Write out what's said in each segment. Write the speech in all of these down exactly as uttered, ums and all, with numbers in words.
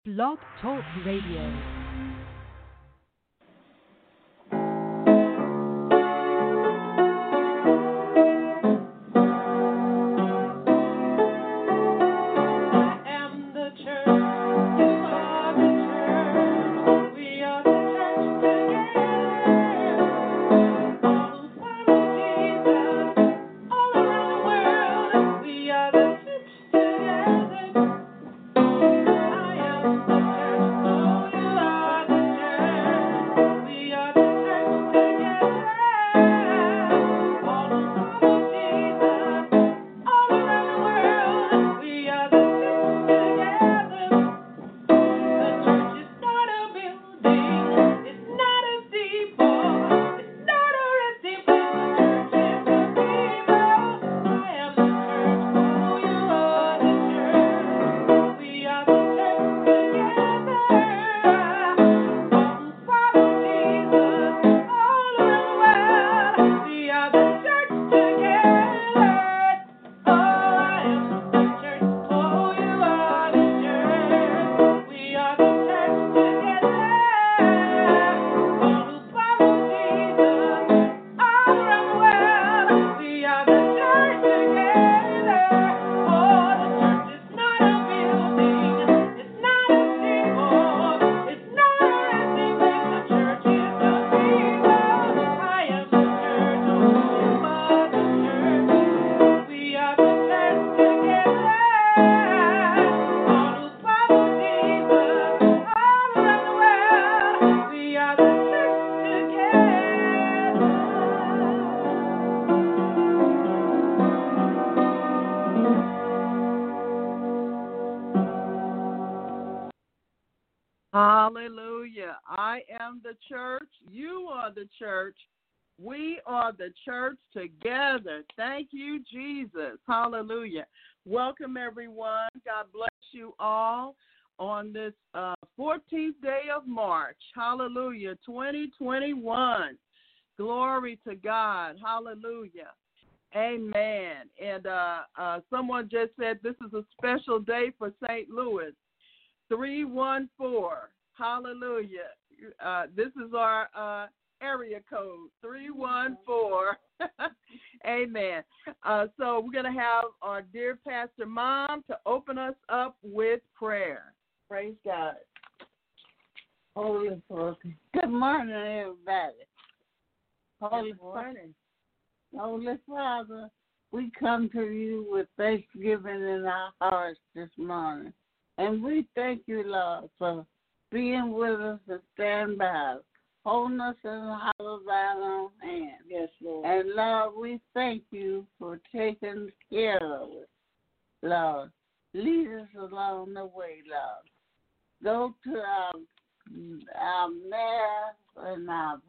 Blog Talk Radio. Hallelujah. I am the church. You are the church. We are the church together. Thank you, Jesus. Hallelujah. Welcome, everyone. God bless you all on this uh, fourteenth day of March. Hallelujah. twenty twenty-one. Glory to God. Hallelujah. Amen. And uh, uh, someone just said this is a special day for Saint Louis. three one four, hallelujah. Uh, this is our uh, area code, three one four. Amen. Uh, so we're going to have our dear Pastor Mom to open us up with prayer. Praise God. Holy Father. Good morning, everybody. Holy Good morning. Holy Father, we come to you with thanksgiving in our hearts this morning. And we thank you, Lord, for being with us and standing by us, holding us in the hollow of thine own hand. Yes, Lord. And, Lord, we thank you for taking care of us, Lord. Lead us along the way, Lord. Go to our, our mayor and our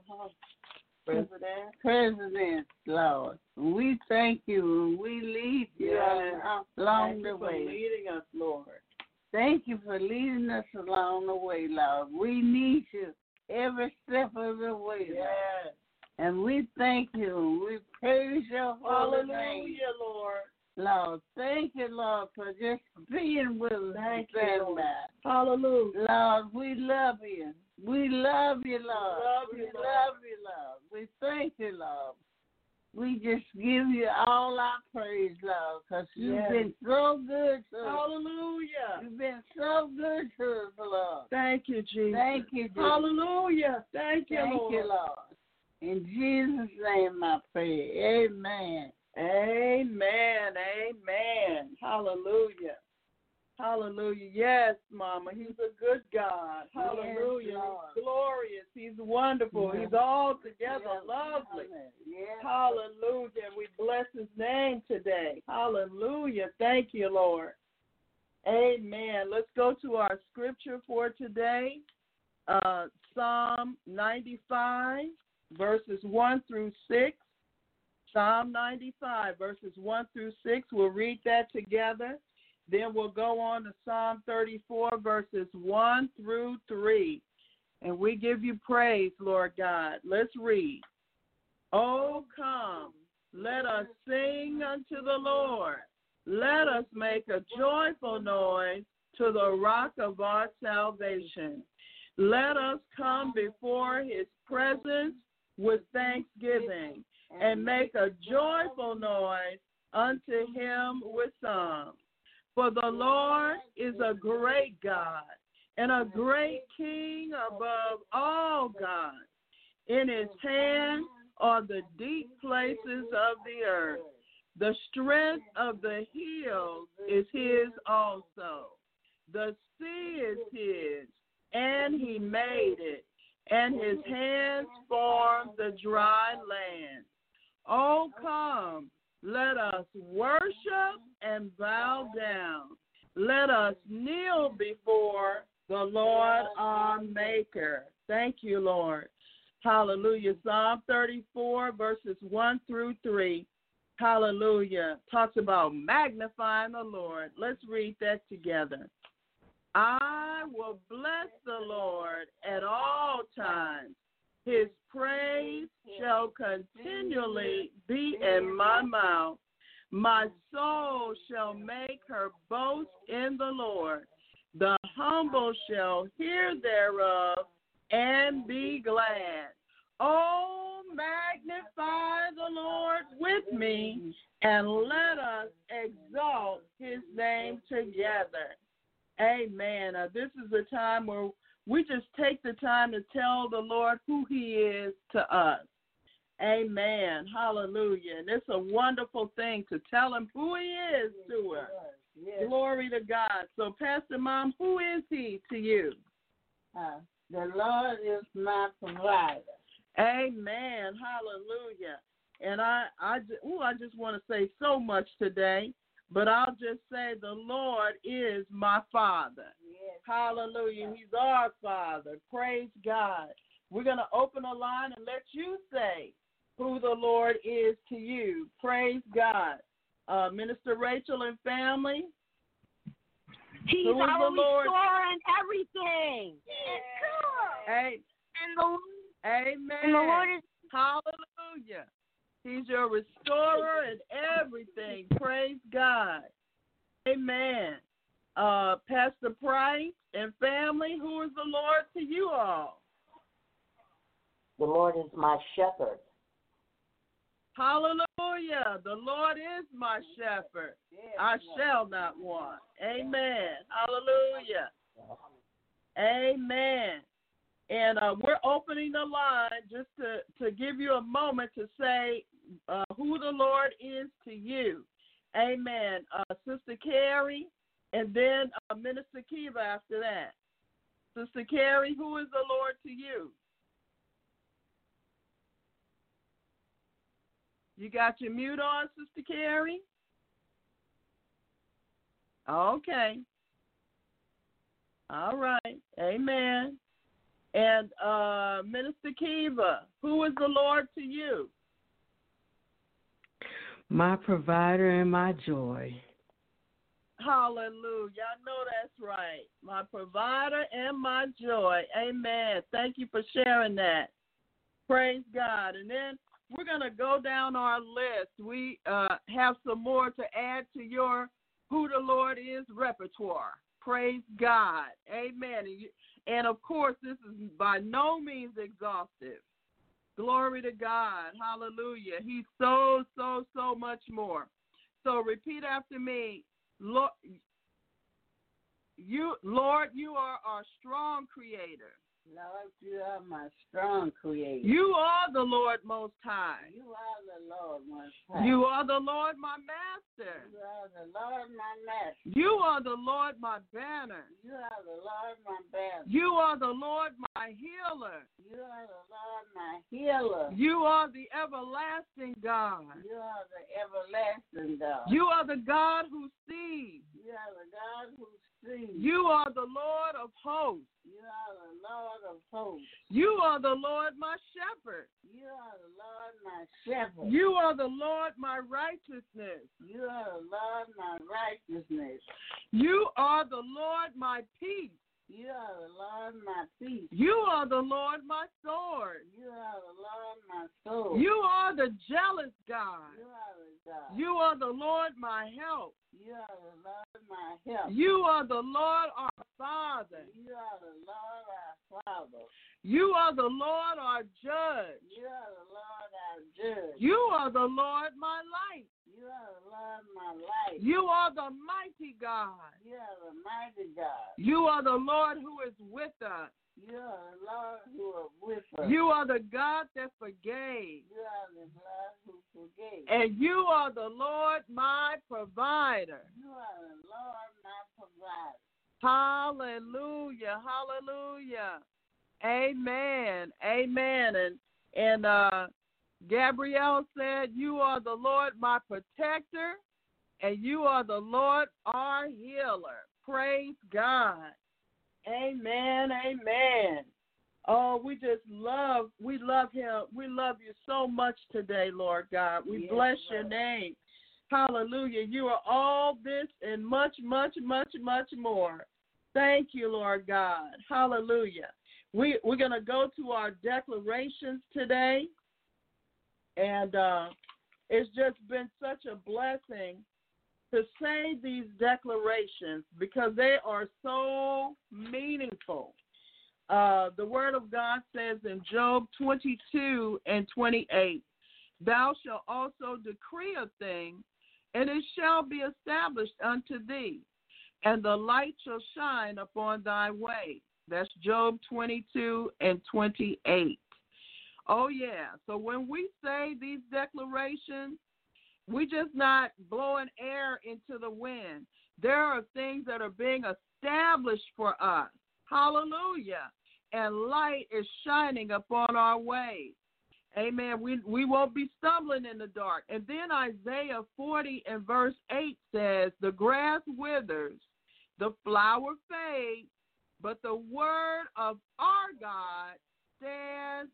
President. President, Lord. We thank you and we lead you Yes. along Thank the you for way. leading us, Lord. Thank you for leading us along the way, Lord. We need you every step of the way, Lord. Yes. And we thank you and we praise your holy name. Hallelujah, Lord. Lord, thank you, Lord, for just being with us. Thank and you, standing Lord. by. Hallelujah. Lord, we love you. We love you, Lord. love you, we Lord. love you, Lord. We thank you, Lord. We just give you all our praise, Lord, because you've Yes. been so good to us. Hallelujah. You've been so good to us, Lord. Thank you, Jesus. Thank you, Jesus. Hallelujah. Thank you, Thank Lord. you, Lord. In Jesus' name I pray. Amen. Amen. Amen. Hallelujah. Hallelujah. Yes, Mama. He's a good God. Hallelujah. Yes, Lord. He's glorious. He's wonderful. Yes. He's altogether Yes. lovely. Yes. Hallelujah. We bless his name today. Hallelujah. Thank you, Lord. Amen. Let's go to our scripture for today. Uh, Psalm ninety-five, verses one through six. Psalm ninety-five, verses one through six. We'll read that together. Then we'll go on to Psalm thirty-four, verses one through three. And we give you praise, Lord God. Let's read. Oh, come, let us sing unto the Lord. Let us make a joyful noise to the rock of our salvation. Let us come before his presence with thanksgiving and make a joyful noise unto him with songs. For the Lord is a great God and a great King above all gods. In his hand are the deep places of the earth. The strength of the hills is his also. The sea is his, and he made it, and his hands formed the dry land. Oh, come, let us worship and bow down. Let us kneel before the Lord our Maker. Thank you, Lord. Hallelujah. Psalm thirty-four, verses one through three. Hallelujah. Talks about magnifying the Lord. Let's read that together. I will bless the Lord at all times. His praise shall continually be in my mouth. My soul shall make her boast in the Lord. The humble shall hear thereof and be glad. Oh, magnify the Lord with me, and let us exalt his name together. Amen. Uh, this is a time where we just take the time to tell the Lord who he is to us. Amen. Hallelujah. And it's a wonderful thing to tell him who he is to us. Yes. Glory to God. So, Pastor Mom, who is he to you? Uh, the Lord is my provider. Amen. Hallelujah. And I, I, ooh, I just want to say so much today, but I'll just say the Lord is my Father. Yes. Hallelujah. He's our Father. Praise God. We're going to open a line and let you say who the Lord is to you. Praise God. Uh, Minister Rachel and family. He's who is our the Lord? restorer and everything. Yeah. It's good. Hey. And the, Amen. and the Lord is. Hallelujah. He's your restorer and everything. Praise God. Amen. Uh, Pastor Price and family, who is the Lord to you all? The Lord is my shepherd. Hallelujah. The Lord is my shepherd. I shall not want. Amen. Hallelujah. Amen. And uh, we're opening the line just to, to give you a moment to say uh, who the Lord is to you. Amen. Uh, Sister Carrie, and then uh, Minister Kiva after that. Sister Carrie, who is the Lord to you? You got your mute on, Sister Carrie? Okay. All right. Amen. And uh, Minister Kiva, who is the Lord to you? My provider and my joy. Hallelujah. I know that's right. My provider and my joy. Amen. Thank you for sharing that. Praise God. And then we're going to go down our list. We uh, have some more to add to your Who the Lord Is repertoire. Praise God. Amen. And, you, and of course, this is by no means exhaustive. Glory to God. Hallelujah. He's so, so, so much more. So repeat after me. Lord, you, Lord, you are our strong creator. Lord, you are my strong creator. You are the Lord Most High. You are the Lord Most High. You are the Lord my Master. You are the Lord my Master. You are the Lord my banner. You are the Lord my banner. You are the Lord my healer. You are the Lord my healer. You are the everlasting God. You are the everlasting God. You are the God who sees. You are the God who sees. You are the Lord of hosts. You are the Lord of hosts. You are the Lord my shepherd. You are the Lord my shepherd. You are the Lord my righteousness. You are the Lord my righteousness. You are the Lord my peace. You are the Lord my peace. You are the Lord my sword. You are the Lord my sword. You are the jealous God. You are the God. You are the Lord my help. You are the Lord my help. You are the Lord our Father. You are the Lord our Father. You are the Lord our Judge. You are the Lord our Judge. You are the Lord my light. You are the Lord my light. You are the mighty God. You are the mighty God. You are the Lord who is with us. You are the Lord who is with us. You are the God that forgave. You are the Lord who forgave. And you are the Lord my provider. You are the Lord my provider. Hallelujah. Hallelujah. Amen. Amen. And and uh, Gabrielle said, you are the Lord my protector, and you are the Lord our healer. Praise God. Amen. Amen. Oh, we just love, we love him. We love you so much today, Lord God. We Yes, bless Lord. your name. Hallelujah. You are all this and much, much, much, much more. Thank you, Lord God. Hallelujah. We, we're going to go to our declarations today. And uh, it's just been such a blessing to say these declarations because they are so meaningful. Uh, the Word of God says in Job twenty-two and twenty-eight, thou shalt also decree a thing, and it shall be established unto thee, and the light shall shine upon thy way. That's Job twenty-two and twenty-eight. Oh, yeah. So when we say these declarations, we just not blowing air into the wind. There are things that are being established for us. Hallelujah. And light is shining upon our way. Amen. We we won't be stumbling in the dark. And then Isaiah forty and verse eight says, the grass withers, the flower fades, but the word of our God stands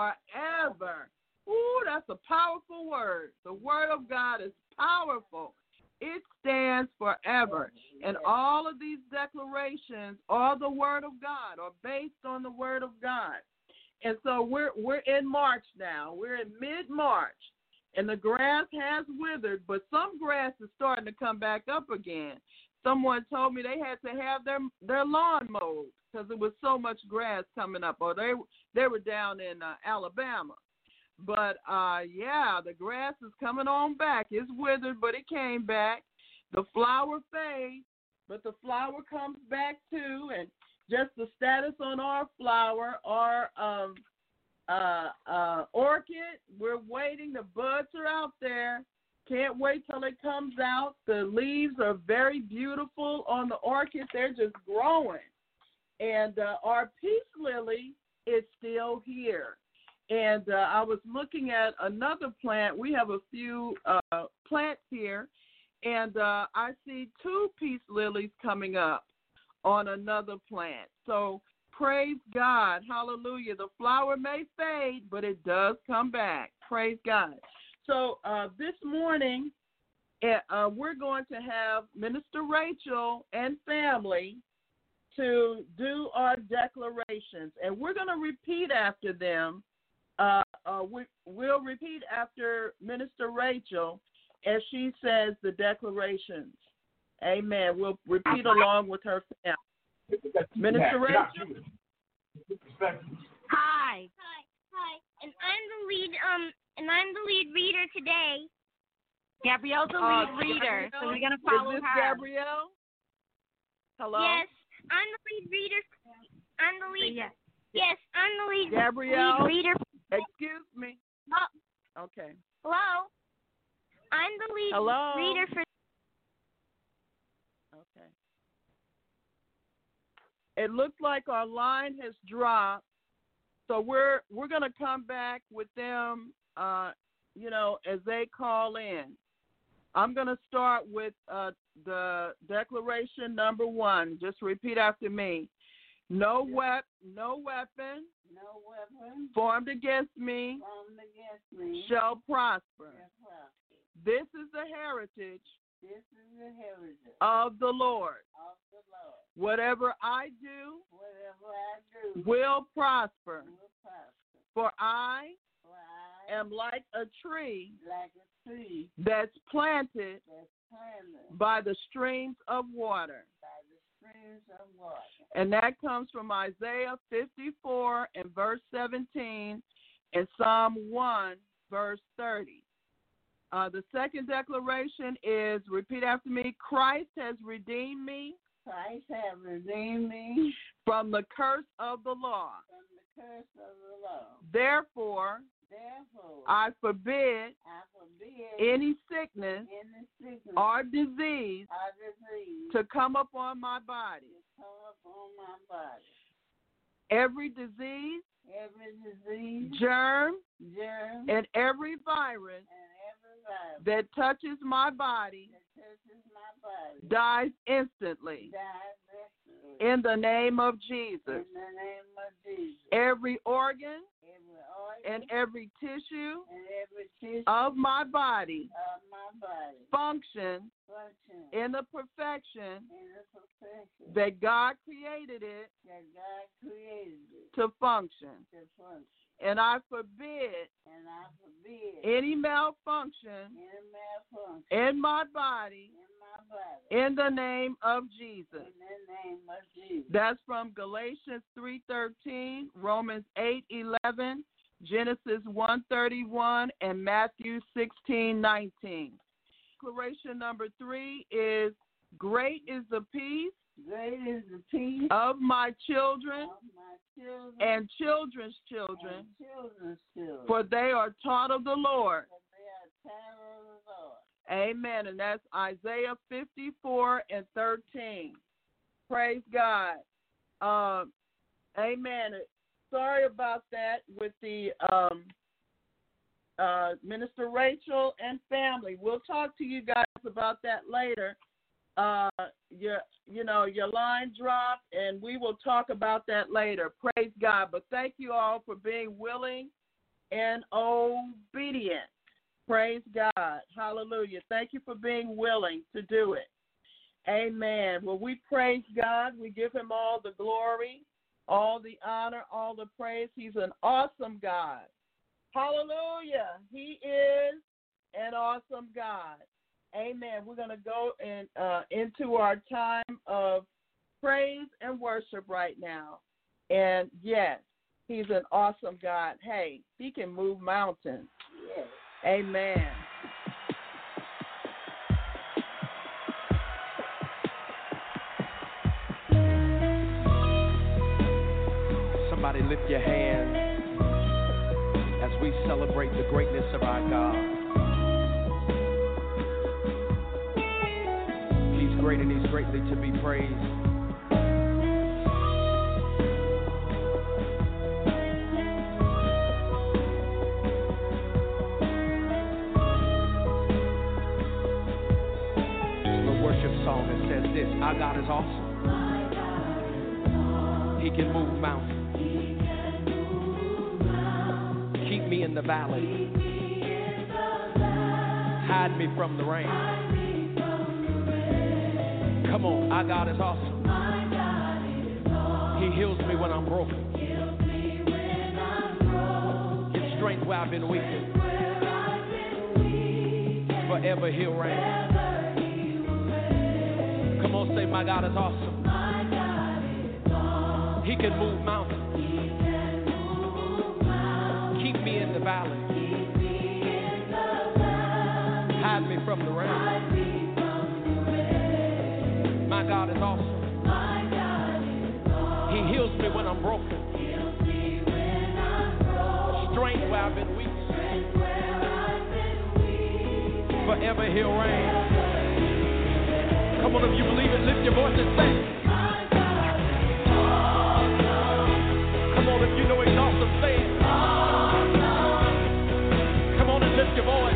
forever. Ooh, that's a powerful word. The word of God is powerful. It stands forever. And all of these declarations are the word of God, or based on the word of God. And so we're we're in March now. We're in mid-March, and the grass has withered, but some grass is starting to come back up again. Someone told me they had to have their their lawn mowed because there was so much grass coming up, or they they were down in uh, Alabama. But, uh, yeah, the grass is coming on back. It's withered, but it came back. The flower fades, but the flower comes back too. And just the status on our flower, our um, uh, uh, orchid, we're waiting. The buds are out there. Can't wait till it comes out. The leaves are very beautiful on the orchid. They're just growing. And uh, our peace lily is still here. And uh, I was looking at another plant. We have a few uh, plants here, and uh, I see two peace lilies coming up on another plant. So praise God. Hallelujah. The flower may fade, but it does come back. Praise God. So uh, this morning, uh, we're going to have Minister Rachel and family to do our declarations, and we're going to repeat after them. Uh, uh, we, we'll repeat after Minister Rachel as she says the declarations. Amen. We'll repeat along with her family. Minister Rachel. Hi. Hi. Hi. And I'm the lead. Um. And I'm the lead reader today. Gabrielle's the Uh, lead reader, Gabrielle? so we're gonna follow Is this her. Gabrielle? Hello. Yes, I'm the lead reader. I'm the lead. Yes. Yes, I'm the lead. Gabrielle? Lead reader. Excuse me. Oh, Okay. hello. I'm the lead Hello? reader for. Okay. It looks like our line has dropped, so we're we're gonna come back with them, uh, you know, as they call in. I'm gonna start with uh, the declaration number one. Just repeat after me. No wep- no weapon No weapon formed against me formed against me shall prosper. shall prosper. This is the heritage This is the heritage of the Lord. of the Lord. Whatever I do Whatever I do will prosper. will prosper. For I For I am like a tree like a tree that's planted that's planted by the streams of water. by the streams of water. And that comes from Isaiah fifty-four and verse seventeen and Psalm one, verse thirty. Uh, the second declaration is, repeat after me, Christ has redeemed me Christ have redeemed me from the curse of the law. from the curse of the law. Therefore, Therefore, I forbid I forbid any sickness any sickness or disease or disease to come upon my body. to come upon my body. Every disease, Every disease, germ, germ, and every virus and every virus that touches my body that touches my body dies instantly dies instantly. in the name of Jesus. In the name of Jesus. Every organ Every organ and every tissue and every tissue of my body of my body function function in the perfection in the perfection that God created it that God created it to function. to function. And I forbid And I forbid any malfunction any malfunction in my body in my body in the name of Jesus. in the name of Jesus. That's from Galatians three thirteen, Romans eight eleven, Genesis one thirty-one, and Matthew sixteen nineteen. Declaration number three is, great is the peace Great is the peace of my children of my children and children's children, and children's children. for they are taught of the Lord. For they are child of the Lord. Amen. And that's Isaiah fifty-four and thirteen. Praise God. Um, amen. Sorry about that with the um, uh, Minister Rachel and family. We'll talk to you guys about that later. Uh, your, you know, your line dropped, and we will talk about that later. Praise God. But thank you all for being willing and obedient. Praise God. Hallelujah. Thank you for being willing to do it. Amen. Well, we praise God. We give him all the glory, all the honor, all the praise. He's an awesome God. Hallelujah. He is an awesome God. Amen. We're going to go in, uh, into our time of praise and worship right now. And yes, he's an awesome God. Hey, he can move mountains. Yes. Amen. Somebody lift your hands as we celebrate the greatness of our God. He's great and he's greatly to be praised. Song that says this: our God is awesome. He can move mountains. Keep me in the valley. Hide me from the rain. Come on, our God is awesome. He heals me when I'm broken. Gives strength where I've been weak. Forever he'll reign. Come on, say, my God is awesome. My God is awesome. He can move mountains. He can move mountains. Keep me in the valley. Keep me in the valley. Hide me from the rain. Hide me from the rain. My God is awesome. My God is awesome. He heals me when I'm broken. Heals me when I'm broken. Strength where I've been weak. Strength where I've been weak. Forever he'll reign. Come on, if you believe it, lift your voice and say, my God is awesome. Come on, if you know he's awesome, say it. Awesome. Come on and lift your voice.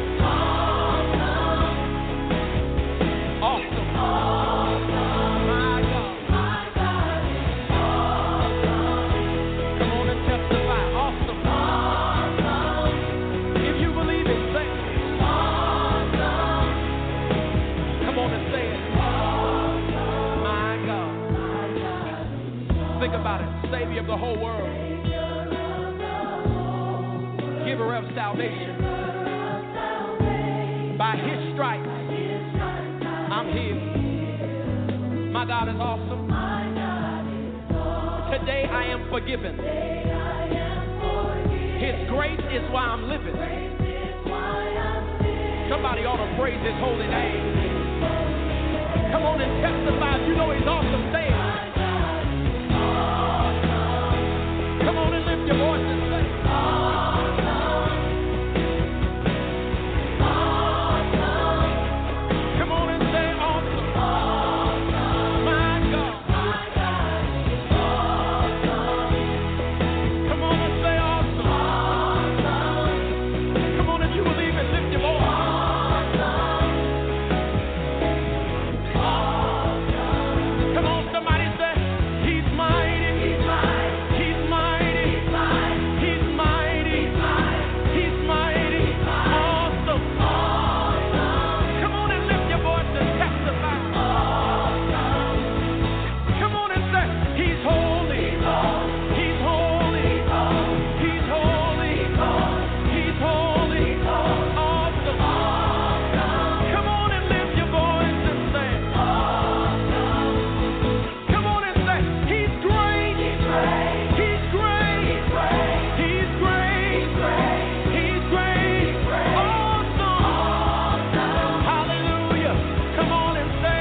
Awesome. Awesome. Awesome. My God. My God is awesome. Come on and testify. Awesome. Awesome. If you believe it, say it. Awesome. Come on and say it. Think about it. Savior of the whole world. giver of salvation. By his stripes, I'm healed. My God is awesome. Today I am forgiven. His grace is why I'm living. Somebody ought to praise his holy name. Come on and testify if you know he's awesome. Say it. Come on and lift your voice and say, come on and say awesome. My God. Come on and say awesome. Come on, if you believe it, lift your voice. Come on, somebody say, he's mighty. He's mighty. He's mighty. He's mighty. He's mighty. Awesome. Come on and lift your voice and testify. Come on and say, he's holy. He's holy. He's holy. He's holy. Awesome. Come on and lift your voice and say, come on and say, he's great. He's great. He's great. He's great. He's great. Awesome. Hallelujah. Come on and say,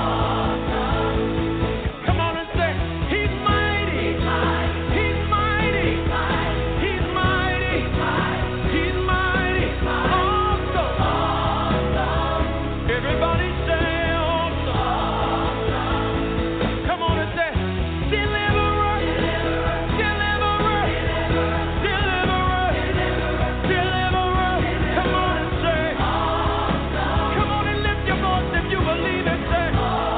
come on and say, he's mighty. He's mighty. He's mighty. He's mighty. Awesome. Everybody say awesome. Come on and say, deliverer. Deliverer. Deliverer. Deliverer. Come on and say, come on and lift your voice if you believe it. Say,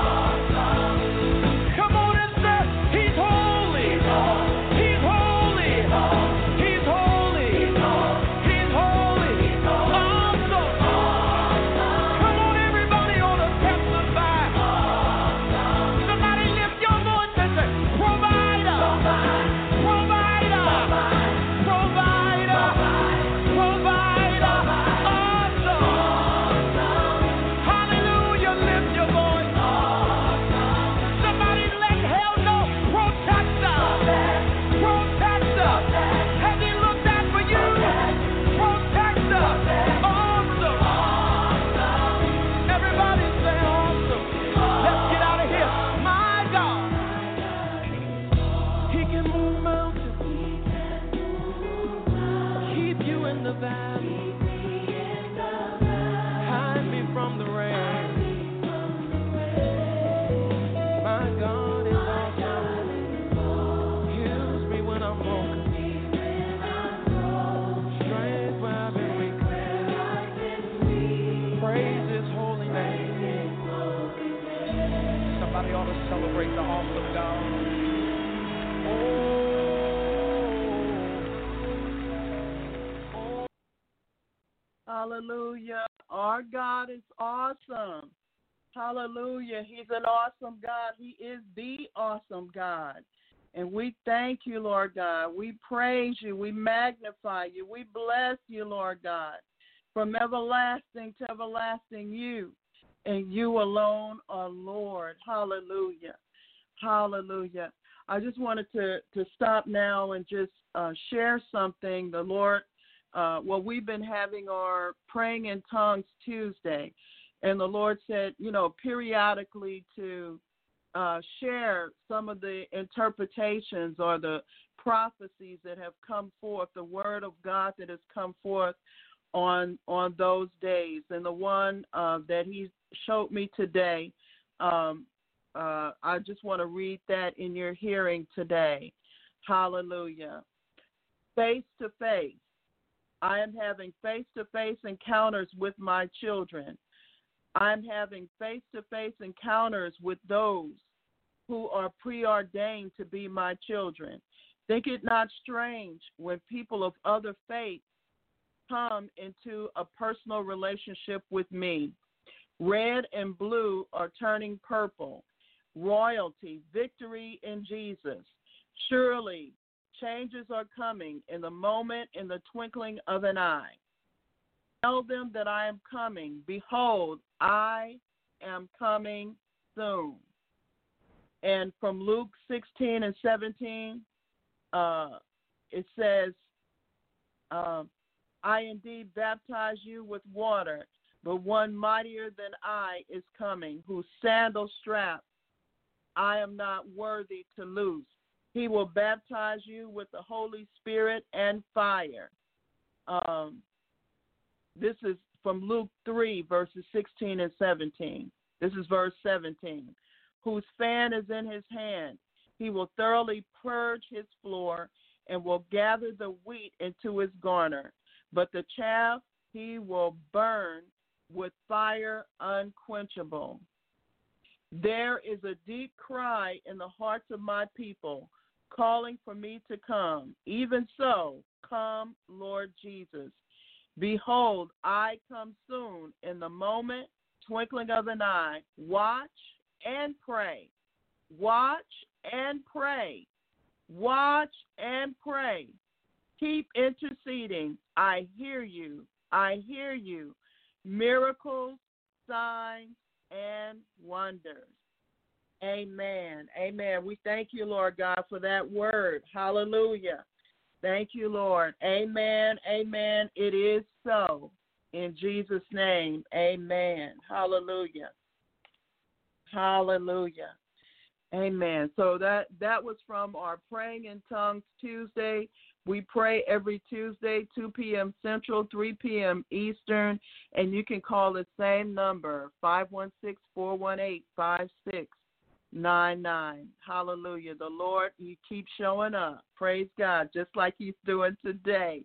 come on and say, he's holy. He's holy. He's holy. He's holy. Awesome. Come on, everybody ought to testify. Somebody lift your voice and say, provider. Provider. Provider. Provider. Awesome. Hallelujah. Lift your voice. Somebody let hell know. Protector. Protector. Has he looked out for you? Protector. Awesome. Everybody say awesome. Let's get out of here. My God. He can move mountains. Keep you in the valley. Hide me from the rain. My God is awesome. Heals me when I'm broken. Strength where I've been weak. Praise his holy name. Somebody ought to celebrate the awesome God. Oh. Hallelujah. Our God is awesome. Hallelujah. He's an awesome God. He is the awesome God. And we thank you, Lord God. We praise you. We magnify you. We bless you, Lord God. From everlasting to everlasting, you and you alone are Lord. Hallelujah. Hallelujah. I just wanted to, to stop now and just uh, share something. The Lord, uh, well, we've been having our Praying in Tongues Tuesday, and the Lord said, you know, periodically to uh, share some of the interpretations or the prophecies that have come forth, the word of God that has come forth on on those days. And the one uh, that he showed me today, um, uh, I just want to read that in your hearing today. Hallelujah. Face to face. I am having face-to-face encounters with my children. I'm having face-to-face encounters with those who are preordained to be my children. Think it not strange when people of other faiths come into a personal relationship with me. Red and blue are turning purple. Royalty, victory in Jesus. Surely Changes are coming in the moment, in the twinkling of an eye. Tell them that I am coming. Behold, I am coming soon. And from Luke sixteen and seventeen, uh, it says, uh, I indeed baptize you with water, but one mightier than I is coming, whose sandal strap I am not worthy to loose. He will baptize you with the Holy Spirit and fire. Um, this is from Luke three, verses sixteen and seventeen. This is verse seventeen. Whose fan is in his hand. He will thoroughly purge his floor and will gather the wheat into his garner. But the chaff he will burn with fire unquenchable. There is a deep cry in the hearts of my people, calling for me to come. Even so, come, Lord Jesus. Behold, I come soon in the moment, twinkling of an eye. Watch and pray. Watch and pray. Watch and pray. Keep interceding. I hear you. I hear you. Miracles, signs, and wonders. Amen. Amen. We thank you, Lord God, for that word. Hallelujah. Thank you, Lord. Amen. Amen. It is so. In Jesus' name, amen. Hallelujah. Hallelujah. Amen. So that, that was from our Praying in Tongues Tuesday. We pray every Tuesday, two p.m. Central, three p.m. Eastern, and you can call the same number, five one six, four one eight, five six nine nine. Hallelujah. The Lord, He keeps showing up. Praise God, just like He's doing today.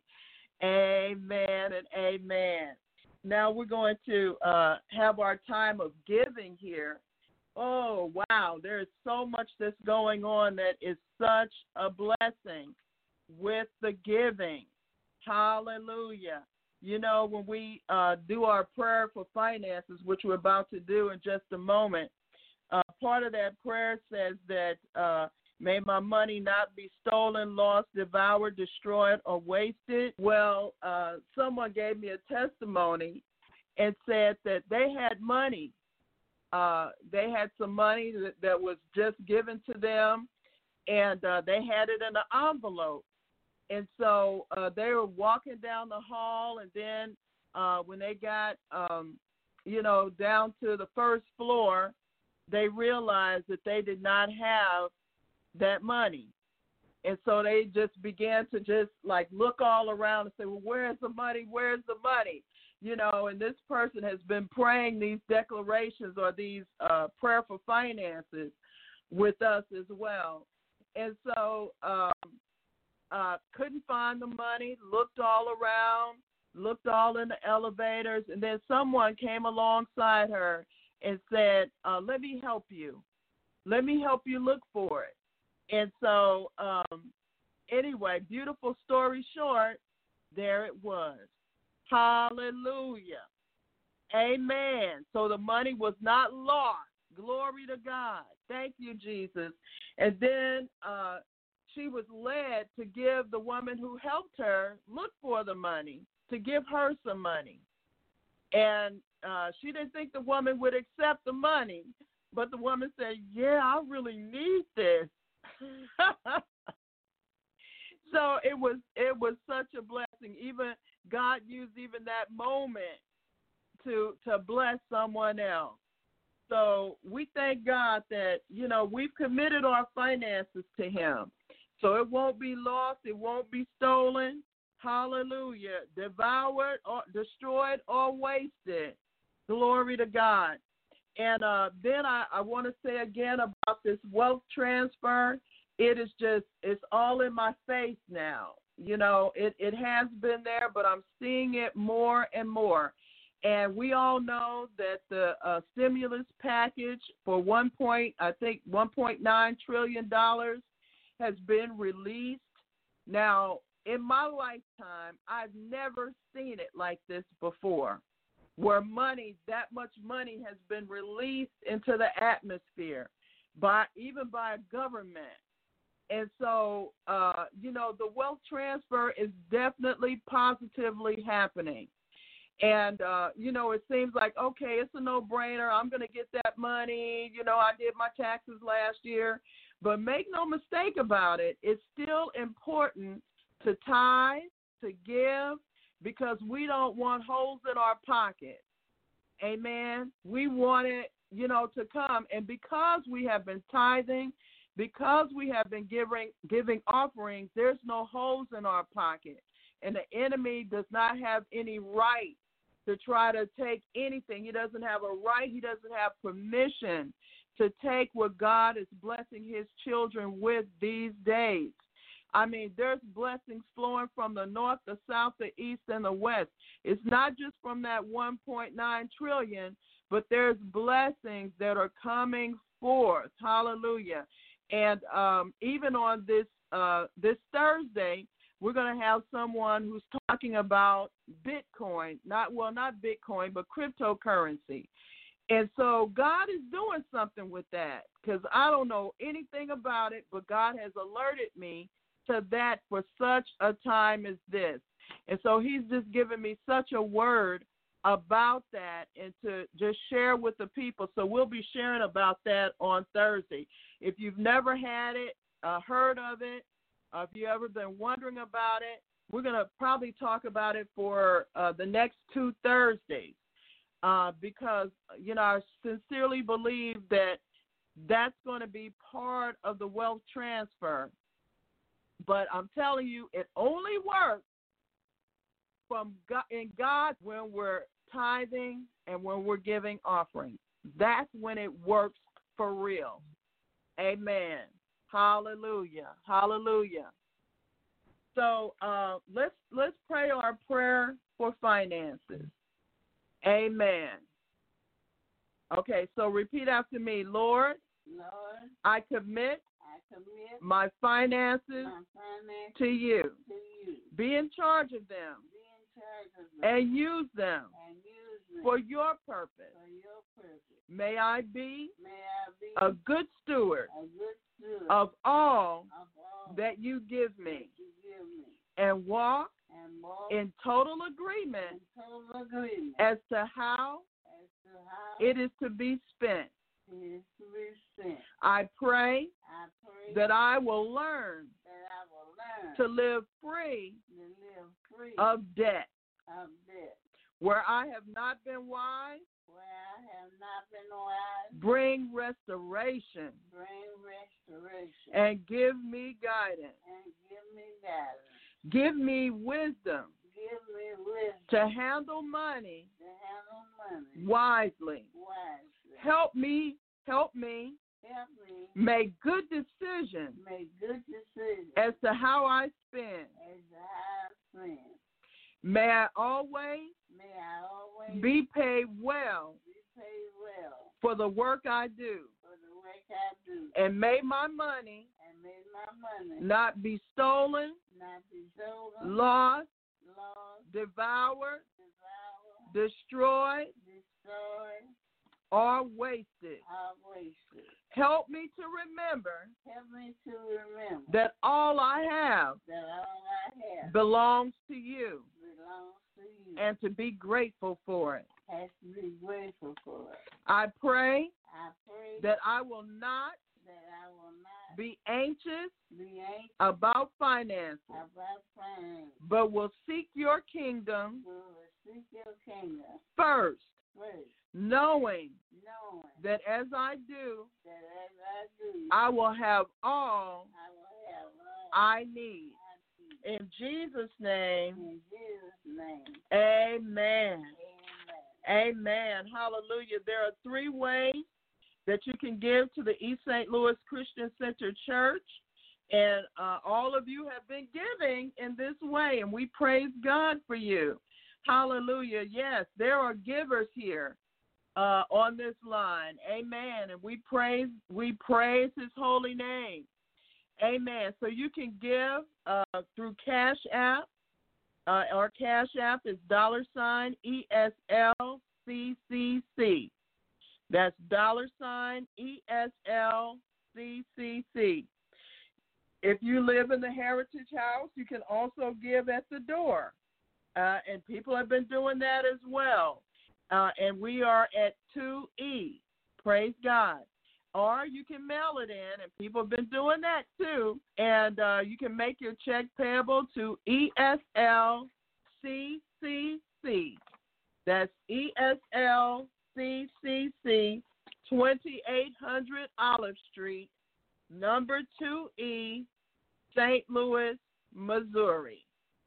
Amen and amen. Now we're going to uh, have our time of giving here. Oh, wow, there's so much that's going on that is such a blessing with the giving. Hallelujah. You know, when we uh, do our prayer for finances, which we're about to do in just a moment, uh, part of that prayer says that uh, may my money not be stolen, lost, devoured, destroyed, or wasted. Well, uh, someone gave me a testimony and said that they had money. Uh, they had some money that, that was just given to them, and uh, they had it in an envelope. And so uh, they were walking down the hall, and then uh, when they got, um, you know, down to the first floor, they realized that they did not have that money. And so they just began to just, like, look all around and say, well, where's the money? Where's the money? You know, and this person has been praying these declarations or these uh, prayer for finances with us as well. And so um, uh, couldn't find the money, looked all around, looked all in the elevators, and then someone came alongside her and said, uh, let me help you. Let me help you look for it. And so um, anyway, beautiful story short, there it was. Hallelujah. Amen. So the money was not lost. Glory to God. Thank you, Jesus. And then uh, she was led to give the woman who helped her look for the money, to give her some money. And uh, she didn't think the woman would accept the money, but the woman said, yeah, I really need this. So it was it was such a blessing. Even God used even that moment to to bless someone else. So we thank God that, you know, we've committed our finances to Him. So it won't be lost. It won't be stolen. Hallelujah. Devoured or destroyed or wasted. Glory to God. And uh, then I, I want to say again about this wealth transfer. It is just, it's all in my face now. You know, it, it has been there, but I'm seeing it more and more. And we all know that the uh, stimulus package for one point, I think one point nine trillion dollars has been released. Now, in my lifetime, I've never seen it like this before, where money, that much money has been released into the atmosphere by even by a government. and so, uh, you know, the wealth transfer is definitely positively happening. And, uh, you know, it seems like, okay, it's a no-brainer. I'm going to get that money. You know, I did my taxes last year. But make no mistake about it, it's still important to tithe, to give, because we don't want holes in our pocket. Amen. We want it, you know, to come. And because we have been tithing, because we have been giving giving offerings, there's no holes in our pocket. And the enemy does not have any right to try to take anything. He doesn't have a right. He doesn't have permission to take what God is blessing his children with these days. I mean, there's blessings flowing from the north, the south, the east, and the west. It's not just from that one point nine trillion dollars, but there's blessings that are coming forth. Hallelujah. And um, even on this uh, this Thursday, we're going to have someone who's talking about Bitcoin, not well, not Bitcoin, but cryptocurrency. And so God is doing something with that, because I don't know anything about it, but God has alerted me to that for such a time as this. And so he's just given me such a word about that and to just share with the people. So we'll be sharing about that on Thursday. If you've never had it, uh, heard of it, uh, if you've ever been wondering about it, we're going to probably talk about it for uh, the next two Thursdays uh, because, you know, I sincerely believe that that's going to be part of the wealth transfer. But I'm telling you, it only works from God, in God when we're tithing and when we're giving offerings. That's when it works for real. Amen. Hallelujah. Hallelujah. So uh, let's let's pray our prayer for finances. Amen. Okay, so repeat after me. Lord, Lord, I commit I commit my finances, my finances to you. to you. Be in charge of them Be in charge of them and use them and use them for your purpose. for your purpose. May I be May I be a good steward a good steward of all of all that you give that me you give me, and walk and walk in total agreement in total agreement as to how as to how it is to be spent. it is to be spent. I pray I pray that I will learn that I will learn to live free to live free of debt. of debt. Where I have not been wise, Where I have not been wise, bring restoration bring restoration and give me guidance. and give me guidance. Give me wisdom Give me wisdom to handle money to handle money wisely. wisely. Help me, help me Help me make good decisions make good decisions as to how I spend. as to how I spend. May I always May I always be paid well be paid well for the work I do. for the work I do, And may my money and may my money not be stolen, not be stolen, lost, lost, devoured, devoured, destroyed, destroyed, or wasted. or wasted. Help me to remember Help me to remember that all I have that all I have belongs to you belongs to you, and to be grateful for it. has to be grateful for it. I pray I pray that I will not that I will not be anxious be anxious about finances, about finance, but will seek your kingdom but will seek your kingdom first, first, knowing knowing that as I do, that as I do, I will have all I will have all I need. I need. In Jesus' name, In Jesus' name, amen. amen. Amen. Hallelujah. There are three ways that you can give to the East Saint Louis Christian Center Church. And uh, all of you have been giving in this way, and we praise God for you. Hallelujah. Yes, there are givers here uh, on this line. Amen. And we praise, we praise his holy name. Amen. So you can give uh, through Cash App. Uh, our Cash App is dollar sign E S L C C C. That's dollar sign E S L C C C. If you live in the Heritage House, you can also give at the door. Uh, and people have been doing that as well. Uh, and we are at two E. Praise God. Or you can mail it in, and people have been doing that too. And uh, you can make your check payable to E S L C C C. That's E S L C C C, twenty-eight hundred Olive Street, number two E, Saint Louis, Missouri.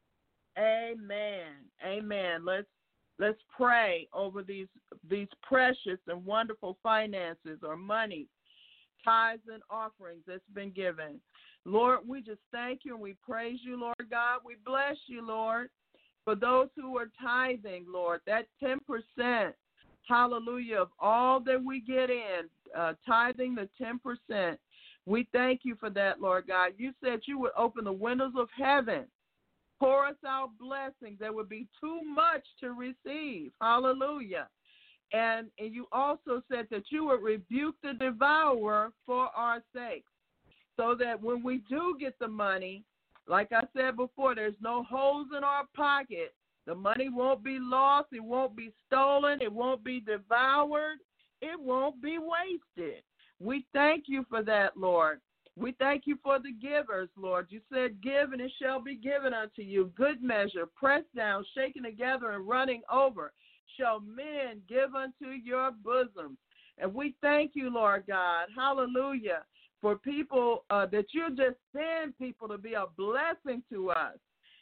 Amen. Amen. Let's let's pray over these these precious and wonderful finances or money, tithes and offerings that's been given. Lord, we just thank you and we praise you, Lord God. We bless you, Lord, for those who are tithing, Lord, that ten percent, hallelujah, of all that we get in, uh, tithing the ten percent. We thank you for that, Lord God. You said you would open the windows of heaven, pour us out blessings that would be too much to receive. Hallelujah. And, and you also said that you would rebuke the devourer for our sake, so that when we do get the money, like I said before, there's no holes in our pocket. The money won't be lost. It won't be stolen. It won't be devoured. It won't be wasted. We thank you for that, Lord. We thank you for the givers, Lord. You said, give and it shall be given unto you. Good measure, pressed down, shaken together, and running over, shall men give unto your bosom. And we thank you, Lord God, hallelujah, for people uh, that you just send people to be a blessing to us.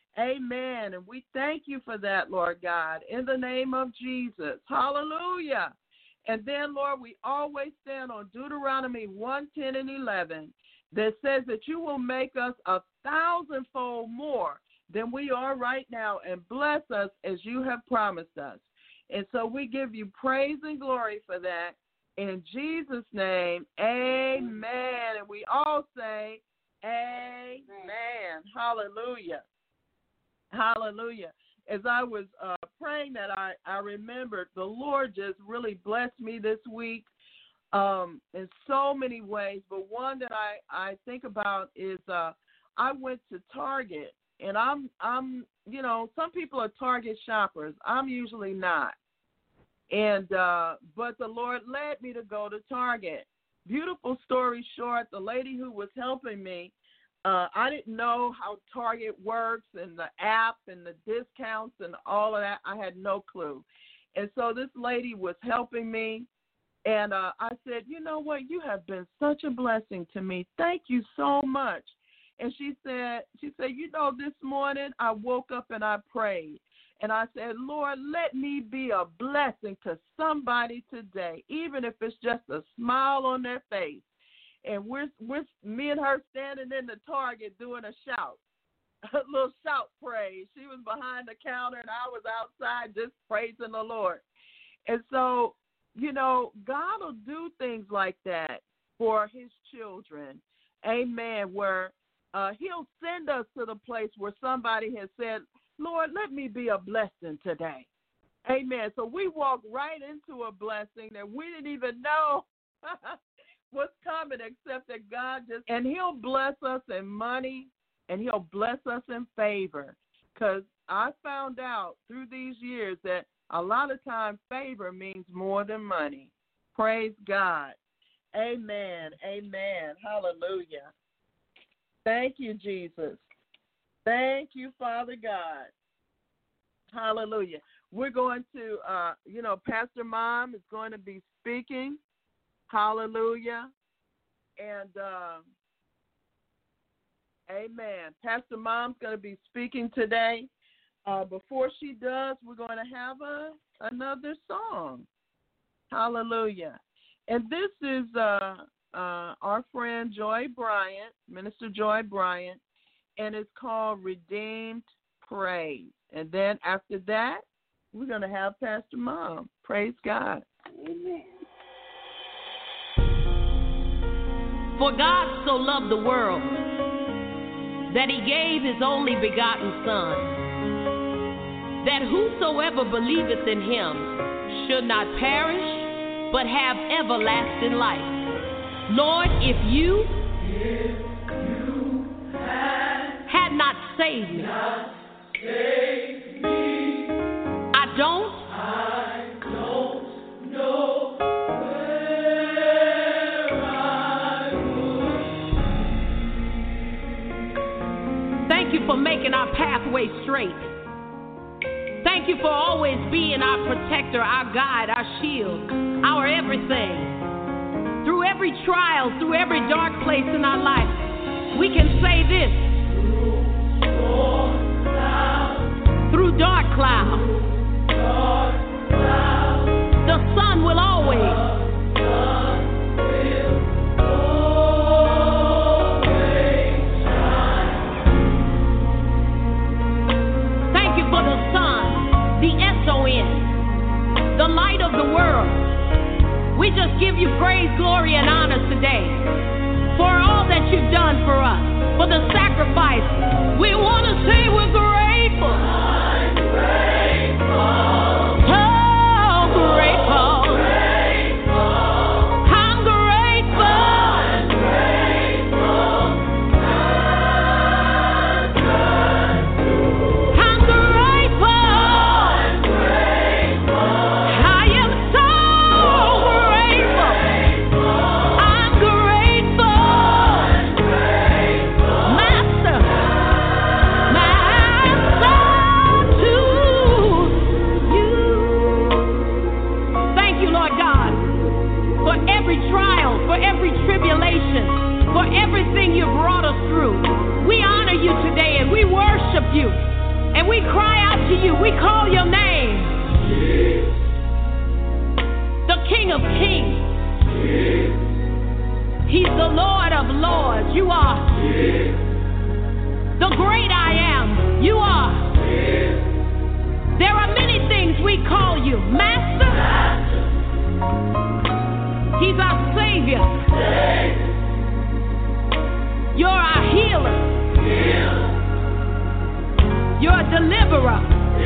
Amen. And we thank you for that, Lord God, in the name of Jesus. Hallelujah. And then, Lord, we always stand on Deuteronomy one, ten, and eleven that says that you will make us a thousandfold more than we are right now and bless us as you have promised us. And so we give you praise and glory for that. In Jesus' name, amen. And we all say, amen. Hallelujah. Hallelujah. As I was uh, praying that, I, I remembered the Lord just really blessed me this week um, in so many ways. But one that I, I think about is uh, I went to Target, and I'm, I'm, you know, some people are Target shoppers. I'm usually not. And uh, but the Lord led me to go to Target. Beautiful story short, the lady who was helping me, Uh, I didn't know how Target works and the app and the discounts and all of that. I had no clue. And so this lady was helping me, and uh, I said, you know what, you have been such a blessing to me. Thank you so much. And she said, she said, you know, this morning I woke up and I prayed. And I said, Lord, let me be a blessing to somebody today, even if it's just a smile on their face. And we're, we're me and her standing in the Target doing a shout, a little shout praise. She was behind the counter, and I was outside just praising the Lord. And so, you know, God will do things like that for his children. Amen, where uh, he'll send us to the place where somebody has said, Lord, let me be a blessing today. Amen. So we walked right into a blessing that we didn't even know what's coming, except that God just, and he'll bless us in money and he'll bless us in favor. Because I found out through these years that a lot of times favor means more than money. Praise God. Amen. Amen. Hallelujah. Thank you, Jesus. Thank you, Father God. Hallelujah. We're going to, uh, you know, Pastor Mom is going to be speaking. Hallelujah. And, uh, amen. Pastor Mom's going to be speaking today. Uh, before she does, we're going to have a, another song. Hallelujah. And this is uh, uh, our friend Joy Bryant, Minister Joy Bryant, and it's called Redeemed Praise. And then after that, we're going to have Pastor Mom. Praise God. Amen. For God so loved the world that he gave his only begotten Son, that whosoever believeth in him should not perish, but have everlasting life. Lord, if you, if you save me. Not save me. I don't. I don't know where I would. Thank you for making our pathway straight. Thank you for always being our protector, our guide, our shield, our everything. Through every trial, through every dark place in our life, we can say this. Through dark clouds, Dark clouds, the sun will always, sun will always shine. thank you for the sun, the S O N, the light of the world. We just give you praise, glory, and honor today for all that you've done for us, for the sacrifice. We want to say we're grateful. I'm grateful. So grateful. Grateful. I'm grateful. I'm grateful. I'm grateful. I'm grateful. I am so grateful. I'm grateful. Master, Master, to you. Thank you, Lord God, for every trial, for every tribulation, for everything you brought us through. We honor you today and we worship you and we cry out to you. We call your name, the King of Kings. He's the Lord of Lords. You are the great I am. You are. There are many things we call you. Master. He's our Savior. You're our healer. You're a deliverer.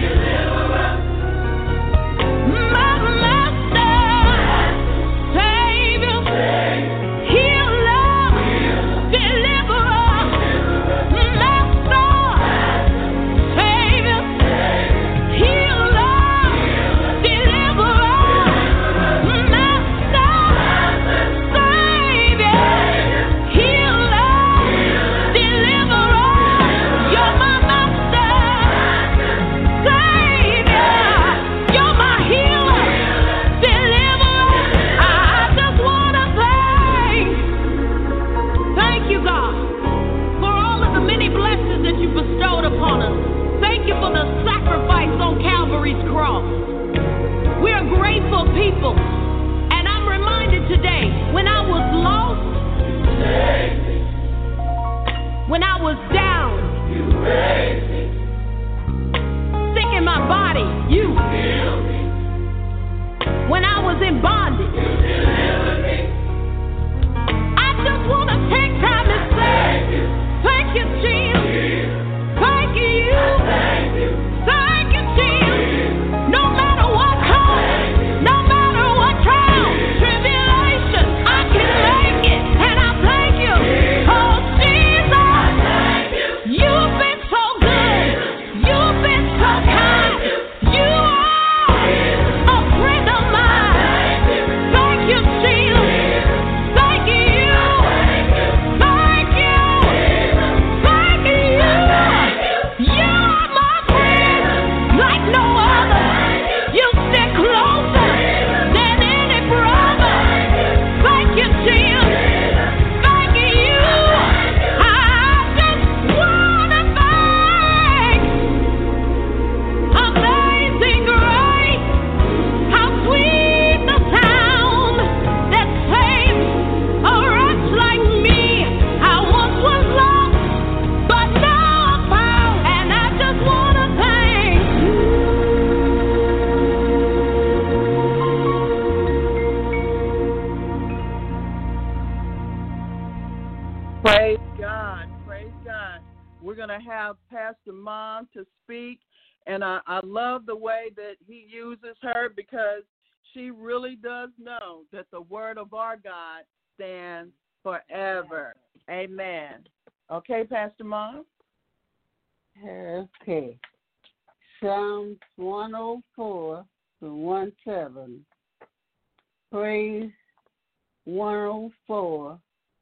My Master. Savior. Healer. Deliverer. Master. Savior. Healer. Deliverer. Master. Savior. Healer. Deliverer. You're my master. Savior. You're my healer. Deliverer. I just want to thank. Thank you, God, for all of the many blessings that you bestowed upon us. Thank you for the sacrifice on Calvary's cross. We're a grateful people. And I'm reminded today, when I was lost, when I was down, sick in my body, you, when I was in bondage, I just want to take time and say, thank you, Jesus. Thank you. Thank you, Jesus. No matter what comes, no matter what trial, tribulation, I can make it. And I thank you. Oh, Jesus. You've been so good. You've been so kind. You are a friend of mine. Thank you, Jesus. Thank you. Thank you. Thank you. You are my friend like no other. You stick closer than any brother. Thank you, Jesus. Thank you. I just want to thank Amazing Grace. How sweet the sound that saves a wretch like me. I once was lost, but now I'm found, and I just want to thank you. Praise God. Praise God. We're going to have Pastor Mom to speak. And I, I love the way that he uses her because she really does know that the word of our God stands forever. Amen. Okay, Pastor Mom? Okay. Psalms one oh four to one seven. Praise one oh four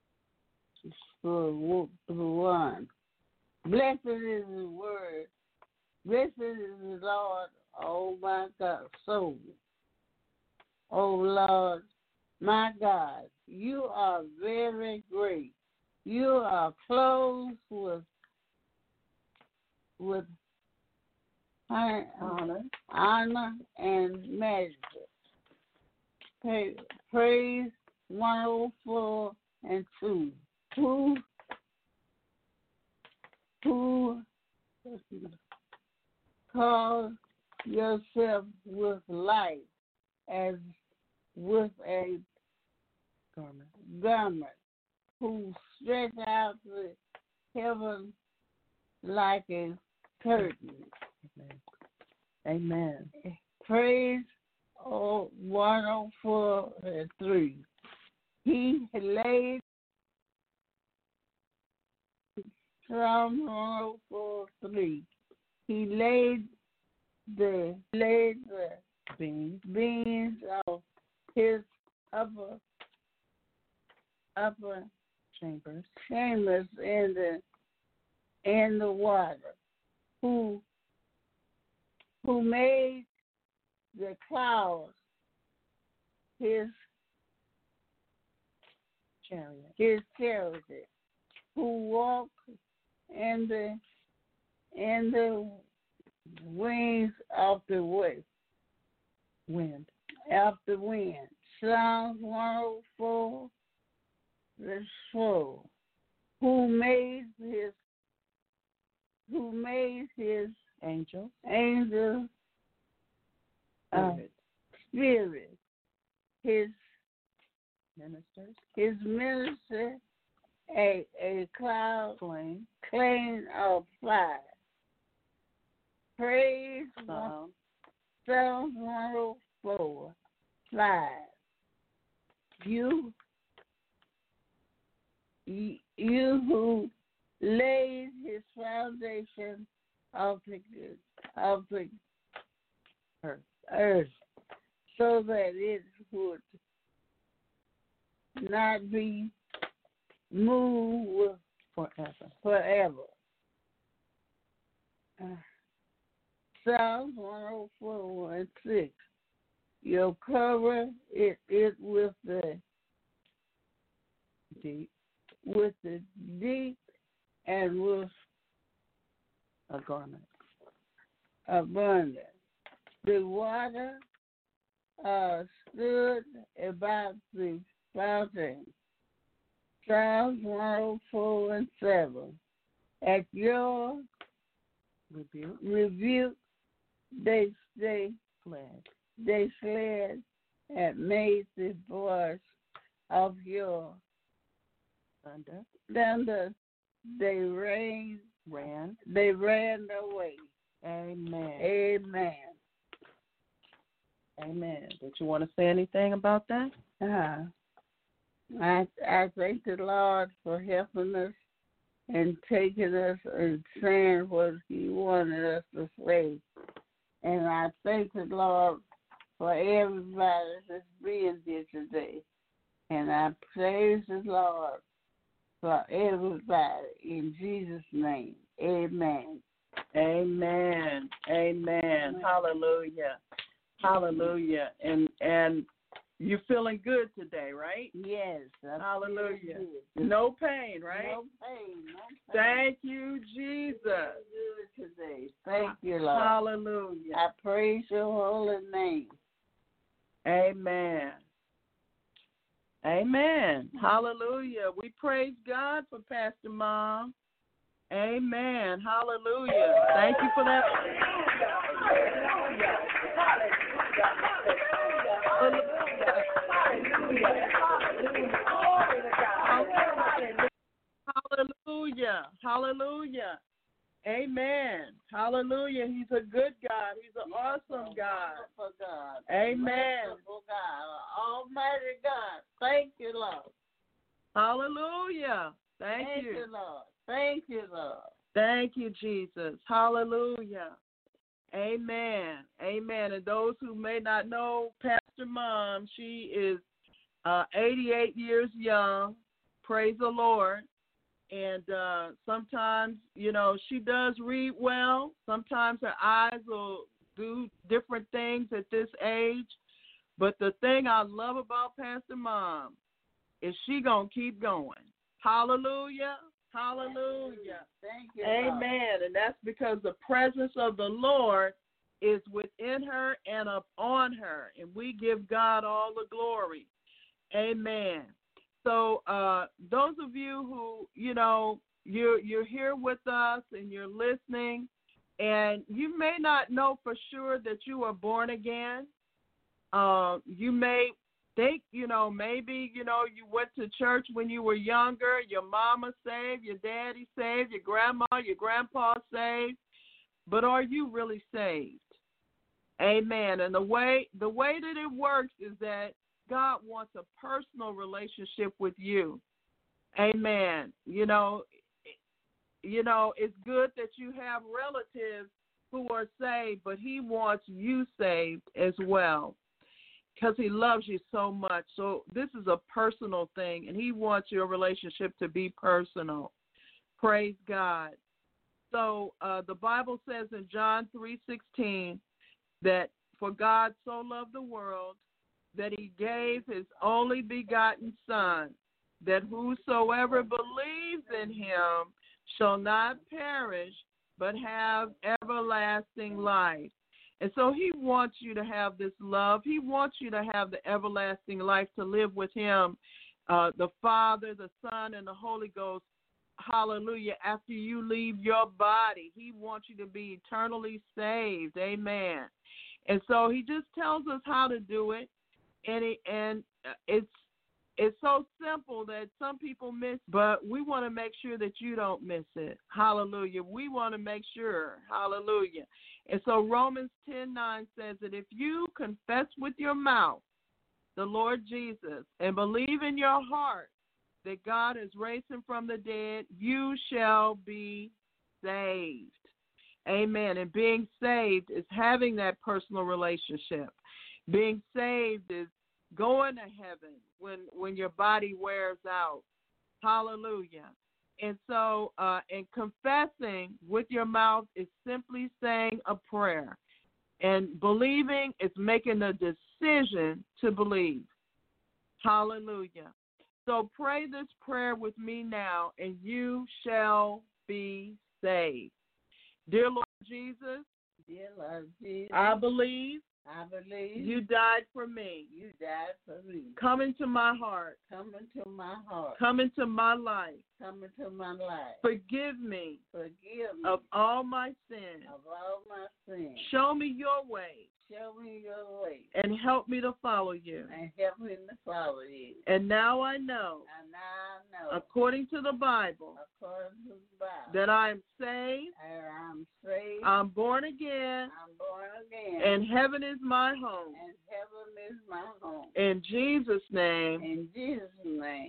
to one. Blessed is the word. Blessed is the Lord, oh my God, soul. Oh Lord, my God, you are very great. You are clothed with with honor, honor and majesty. Praise one oh four and two. Who who call yourself with light as with a garment, garment, who stretch out the heaven like a curtain. Amen. Amen. Praise oh, one oh four and three. He laid Psalm one oh four three. He laid the laid the beams, beams of his upper upper chambers chambers in the in the water. Who who made the clouds his chariot, his chariot, who walked in the in the wings of the wind, wind, of the wind. Psalms one oh four, the soul, who made his who made his angel angel uh, spirit, his ministers, his minister, a a cloud flame, flame of fire. Praise Psalm Psalm one oh four, five. You, you, you who laid his foundation of the of the earth, earth, so that it would not be moved forever. Forever. Uh, Psalms one oh four and six. You'll cover it, it with the deep, with the deep, and with a garment abundant. The water uh, stood about the fountain. Psalms one oh four and seven. At your rebuke, rebuke they they fled. They fled and made the voice of your thunder. Thunder. They ran. Ran. They ran away. Amen. Amen. Amen. Did you want to say anything about that? Uh, I I thank the Lord for helping us and taking us and saying what He wanted us to say. And I thank the Lord for everybody that's being here today. And I praise the Lord for everybody in Jesus' name. Amen. Amen. Amen. Amen. Hallelujah. Hallelujah. And and you're feeling good today, right? Yes. I'm Hallelujah. No pain, right? No pain. No pain. Thank you, Jesus. Good today. Thank you, Lord. Hallelujah. I praise your holy name. Amen. Amen. Hallelujah. We praise God for Pastor Mom. Amen. Hallelujah. Thank you for that. Hallelujah. Hallelujah. Amen. Hallelujah. He's a good God. He's an awesome God. God. Amen. God. Almighty God. Thank you, Lord. Hallelujah. Thank, Thank you. you, Lord. Thank you, Lord. Thank you, Jesus. Hallelujah. Amen. Amen. And those who may not know Pastor Mom, she is uh, eighty-eight years young. Praise the Lord. And uh, sometimes, you know, she does read well. Sometimes her eyes will do different things at this age. But the thing I love about Pastor Mom is she going to keep going. Hallelujah. Hallelujah. Thank you. Amen. And that's because the presence of the Lord is within her and upon her. And we give God all the glory. Amen. So uh, those of you who, you know, you're, you're here with us and you're listening, and you may not know for sure that you are born again. Uh, you may think, you know, maybe, you know, you went to church when you were younger, your mama saved, your daddy saved, your grandma, your grandpa saved, but are you really saved? Amen. And the way the way that it works is that God wants a personal relationship with you. Amen. You know, you know, it's good that you have relatives who are saved, but he wants you saved as well, because he loves you so much. So this is a personal thing, and he wants your relationship to be personal. Praise God. So uh, the Bible says in John three sixteen that for God so loved the world that he gave his only begotten Son, that whosoever believes in him shall not perish but have everlasting life. And so he wants you to have this love. He wants you to have the everlasting life, to live with him, uh, the Father, the Son, and the Holy Ghost. Hallelujah. After you leave your body, he wants you to be eternally saved. Amen. And so he just tells us how to do it. And it, and it's it's so simple that some people miss, but we want to make sure that you don't miss it. Hallelujah. We want to make sure. Hallelujah. And so Romans ten nine says that if you confess with your mouth the Lord Jesus and believe in your heart that God has raised him from the dead, you shall be saved. Amen. And being saved is having that personal relationship. Being saved is going to heaven when when your body wears out. Hallelujah. And so, uh, and confessing with your mouth is simply saying a prayer. And believing is making a decision to believe. Hallelujah. So pray this prayer with me now, and you shall be saved. Dear Lord Jesus, Dear Lord Jesus, I believe I believe you died for me. you died for me. Come into my heart. Come into my heart. Come into my life. Come into my life. Forgive me Forgive me of all my sins. of all my sins. Show me your way Show me your way and help me to follow you. and help me to follow you. And now I know, And now I know, according to the Bible, according to the Bible, that I am saved, and I'm saved, I'm born again, I'm born again, and heaven is my home. and heaven is my home. In Jesus' name, In Jesus' name,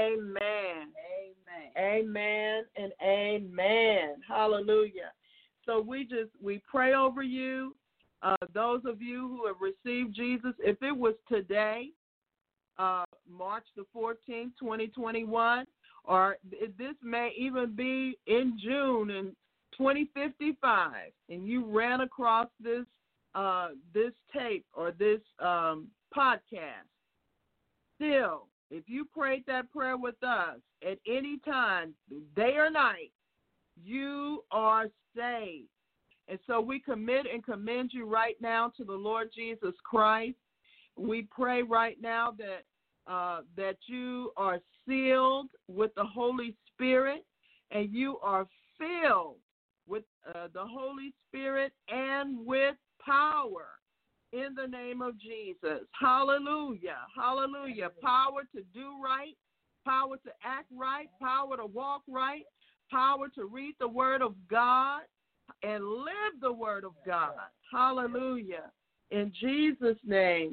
amen. amen. Amen and amen. Hallelujah. So we just, we pray over you. Uh, those of you who have received Jesus, if it was today, uh, March the fourteenth, twenty twenty-one, or this may even be in June in twenty fifty-five, and you ran across this uh, this tape or this um, podcast, still, if you prayed that prayer with us at any time, day or night, you are saved. And so we commit and commend you right now to the Lord Jesus Christ. We pray right now that uh, that you are sealed with the Holy Spirit and you are filled with uh, the Holy Spirit and with power in the name of Jesus. Hallelujah. Hallelujah. Power to do right, power to act right, power to walk right, power to read the Word of God and live the Word of God. Hallelujah. In Jesus' name,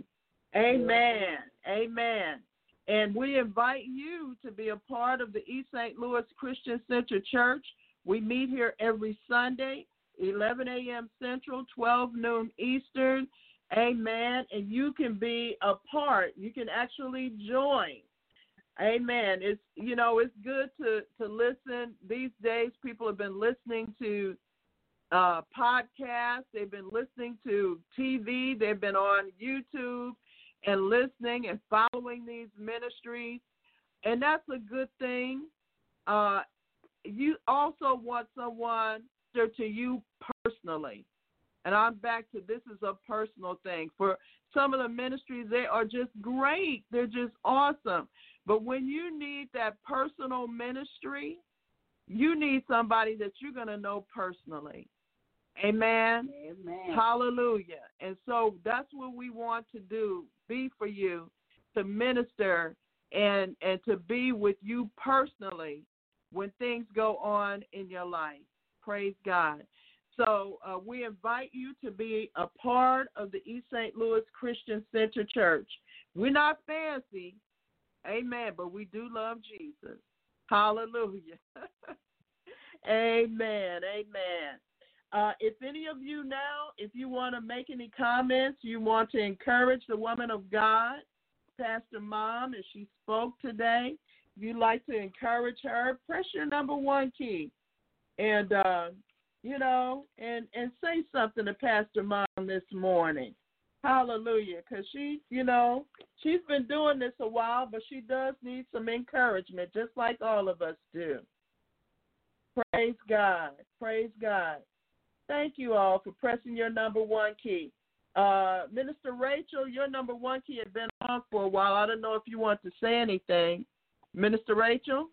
amen. Amen. And we invite you to be a part of the East Saint Louis Christian Center Church. We meet here every Sunday, eleven a.m. Central, twelve noon Eastern. Amen. And you can be a part. You can actually join. Amen. It's, you know, it's good to, to listen. These days, people have been listening to uh, podcasts. They've been listening to T V. They've been on YouTube and listening and following these ministries. And that's a good thing. Uh, you also want someone to you personally. And I'm back to this is a personal thing. For some of the ministries, they are just great. They're just awesome. But when you need that personal ministry, you need somebody that you're going to know personally. Amen? Amen. Hallelujah. And so that's what we want to do, be for you, to minister and, and to be with you personally when things go on in your life. Praise God. So uh, we invite you to be a part of the East Saint Louis Christian Center Church. We're not fancy, amen, but we do love Jesus. Hallelujah. Amen, amen. Uh, if any of you now, if you want to make any comments, you want to encourage the woman of God, Pastor Mom, as she spoke today, if you'd like to encourage her, press your number one key. And, uh, you know, and, and say something to Pastor Mom this morning. Hallelujah. Because she, you know, she's been doing this a while, but she does need some encouragement, just like all of us do. Praise God. Praise God. Thank you all for pressing your number one key. Uh, Minister Rachel, your number one key had been on for a while. I don't know if you want to say anything. Minister Rachel?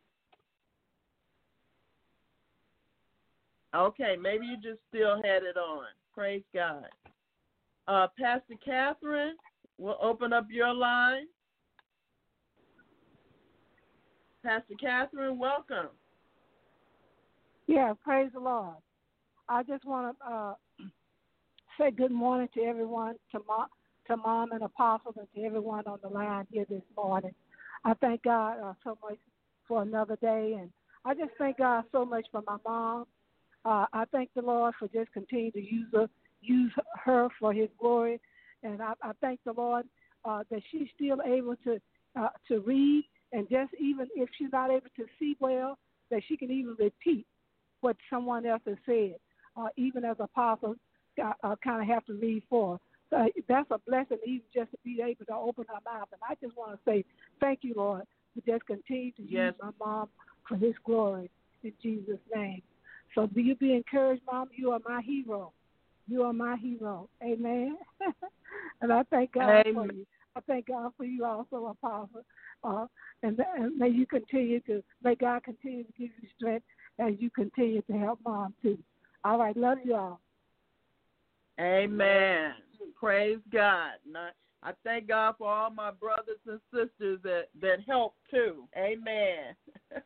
Okay, maybe you just still had it on. Praise God. Uh, Pastor Catherine, we'll open up your line. Pastor Catherine, welcome. Yeah, praise the Lord. I just want to uh, say good morning to everyone, to mom, to mom and Apostle, and to everyone on the line here this morning. I thank God uh, so much for another day, and I just thank God so much for my mom. Uh, I thank the Lord for just continuing to use her, use her for His glory, and I, I thank the Lord uh, that she's still able to uh, to read, and just even if she's not able to see well, that she can even repeat what someone else has said, uh, even as apostle, uh, uh, kind of have to read for her. So that's a blessing, even just to be able to open her mouth. And I just want to say thank you, Lord, for just continue to yes. use my mom for His glory in Jesus' name. So do you be encouraged, Mom? You are my hero. You are my hero. Amen. And I thank God Amen. for you. I thank God for you also, Apostle. Uh, and, and may you continue to, may God continue to give you strength as you continue to help Mom too. All right, love you all. Amen. Praise God. Now, I thank God for all my brothers and sisters that, that help too. Amen.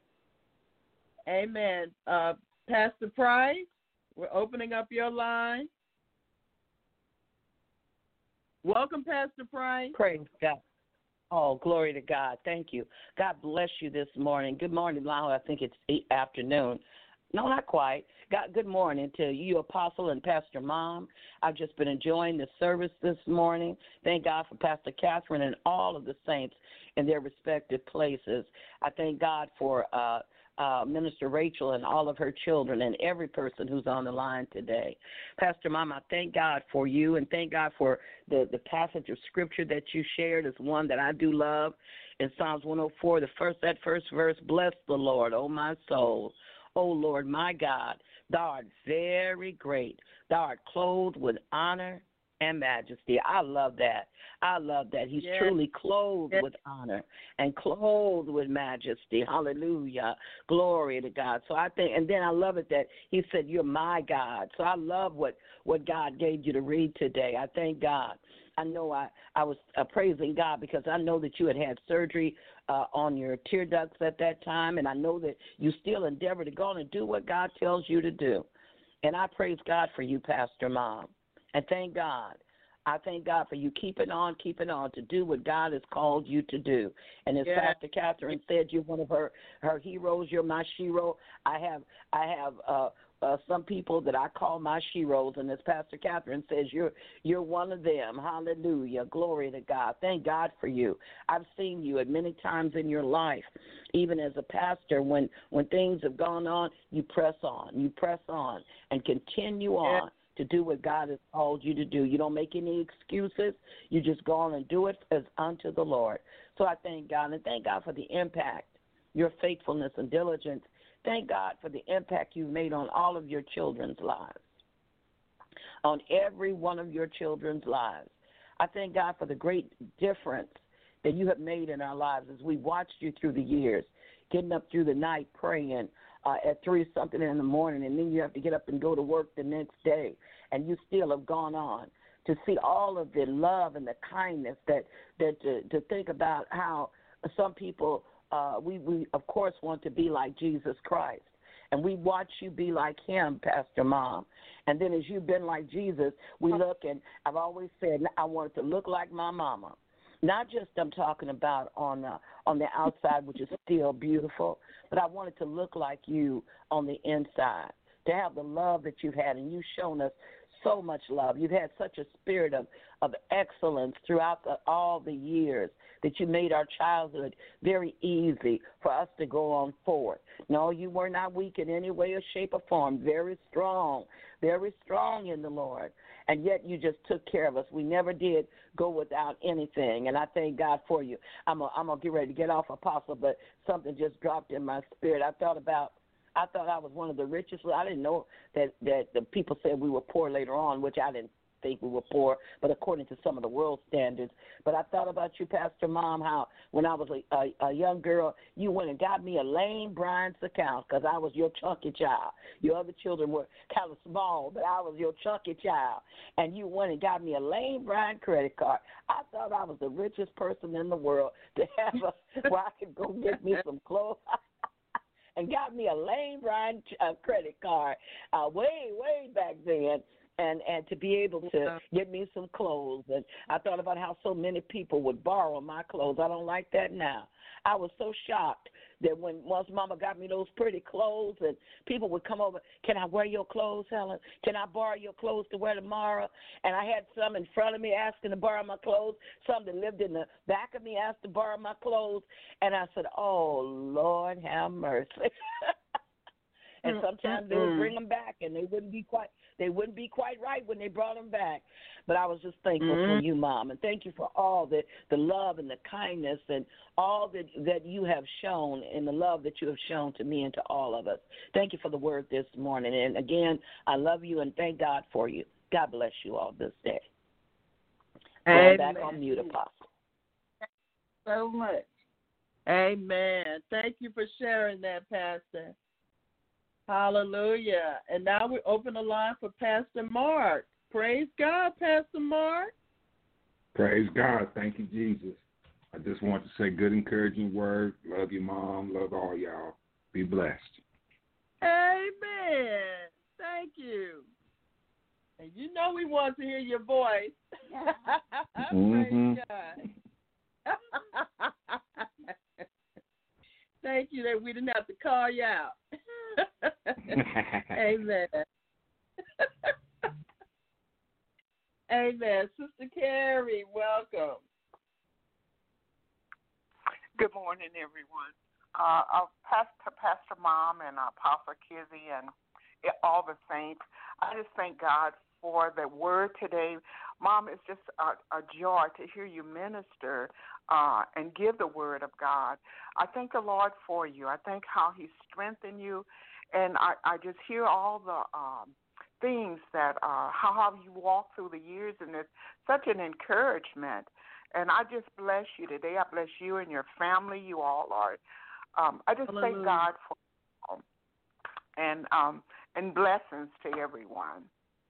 Amen. Uh, Pastor Price, we're opening up your line. Welcome, Pastor Price. Praise God. Oh, glory to God. Thank you. God bless you this morning. Good morning, Lyle. I think it's afternoon. No, not quite. God, good morning to you, Apostle and Pastor Mom. I've just been enjoying the service this morning. Thank God for Pastor Catherine and all of the saints in their respective places. I thank God for uh, uh, Minister Rachel and all of her children and every person who's on the line today. Pastor Mom, I thank God for you and thank God for the, the passage of Scripture that you shared is one that I do love. In Psalms one oh four, the first that first verse, bless the Lord, O my soul. O Lord, my God, thou art very great. Thou art clothed with honor and majesty. I love that. I love that. He's yes. truly clothed yes. with honor and clothed with majesty. Hallelujah. Glory to God. So I think, and then I love it that he said, you're my God. So I love what, what God gave you to read today. I thank God. I know I, I was uh, praising God because I know that you had had surgery uh, on your tear ducts at that time, and I know that you still endeavor to go on and do what God tells you to do. And I praise God for you, Pastor Mom, and thank God I thank God for you keeping on, keeping on to do what God has called you to do. And as Yeah. Pastor Catherine said, you're one of her, her heroes. You're my shero. I have I have uh, uh, some people that I call my sheroes, and as Pastor Catherine says, you're you're one of them. Hallelujah. Glory to God. Thank God for you. I've seen you at many times in your life, even as a pastor, when, when things have gone on, you press on. You press on and continue on. Yeah. To do what God has called you to do. You don't make any excuses. You just go on and do it as unto the Lord. So I thank God, and thank God for the impact, your faithfulness and diligence. Thank God for the impact you've made on all of your children's lives, on every one of your children's lives. I thank God for the great difference that you have made in our lives as we watched you through the years, getting up through the night praying, Uh, at three something in the morning, and then you have to get up and go to work the next day, and you still have gone on to see all of the love and the kindness that that to, to think about how some people uh, we we of course want to be like Jesus Christ, and we watch you be like him, Pastor Mom, and then as you've been like Jesus, we look, and I've always said I wanted to look like my mama. Not just I'm talking about on uh, on the outside, which is still beautiful, but I wanted to look like you on the inside, to have the love that you've had, and you've shown us so much love. You've had such a spirit of, of excellence throughout the, all the years that you made our childhood very easy for us to go on forward. No, you were not weak in any way or shape or form, very strong, very strong in the Lord, and yet you just took care of us. We never did go without anything, and I thank God for you. I'm going I'm to get ready to get off, Apostle, but something just dropped in my spirit. I thought about I thought I was one of the richest. I didn't know that, that the people said we were poor later on, which I didn't think we were poor, but according to some of the world standards. But I thought about you, Pastor Mom, how when I was a, a, a young girl, you went and got me a Lane Bryant's account because I was your chunky child. Your other children were kind of small, but I was your chunky child. And you went and got me a Lane Bryant credit card. I thought I was the richest person in the world to have a, where I could go get me some clothes. And got me a Lane Bryant uh, credit card uh, way, way back then, and, and to be able to get me some clothes. And I thought about how so many people would borrow my clothes. I don't like that now. I was so shocked that when once Mama got me those pretty clothes and people would come over, can I wear your clothes, Helen? Can I borrow your clothes to wear tomorrow? And I had some in front of me asking to borrow my clothes. Some that lived in the back of me asked to borrow my clothes. And I said, oh, Lord, have mercy. And sometimes they would bring them back, and they wouldn't be quite they wouldn't be quite right when they brought them back. But I was just thankful mm-hmm. for you, Mom, and thank you for all the, the love and the kindness and all that that you have shown and the love that you have shown to me and to all of us. Thank you for the word this morning. And, again, I love you and thank God for you. God bless you all this day. Going back on mute, Apostle. So much. Amen. Thank you for sharing that, Pastor. Hallelujah. And now we open the line for Pastor Mark. Praise God, Pastor Mark. Praise God. Thank you, Jesus. I just want to say good, encouraging word. Love you, Mom. Love all y'all. Be blessed. Amen. Thank you. And you know we want to hear your voice. Mm-hmm. Praise God. Thank you that we didn't have to call you out. Amen. Amen. Sister Carrie, welcome. Good morning, everyone. Uh, uh, Pastor, Pastor Mom and Apostle Kizzy and all the saints, I just thank God for the word today. Mom, it's just a, a joy to hear you minister uh, and give the word of God. I thank the Lord for you. I thank how he strengthened you. And I, I just hear all the um, things that, uh, how, how you walk through the years, and it's such an encouragement. And I just bless you today. I bless you and your family. You all are. Um, I just Hallelujah. thank God for um, and um, and blessings to everyone.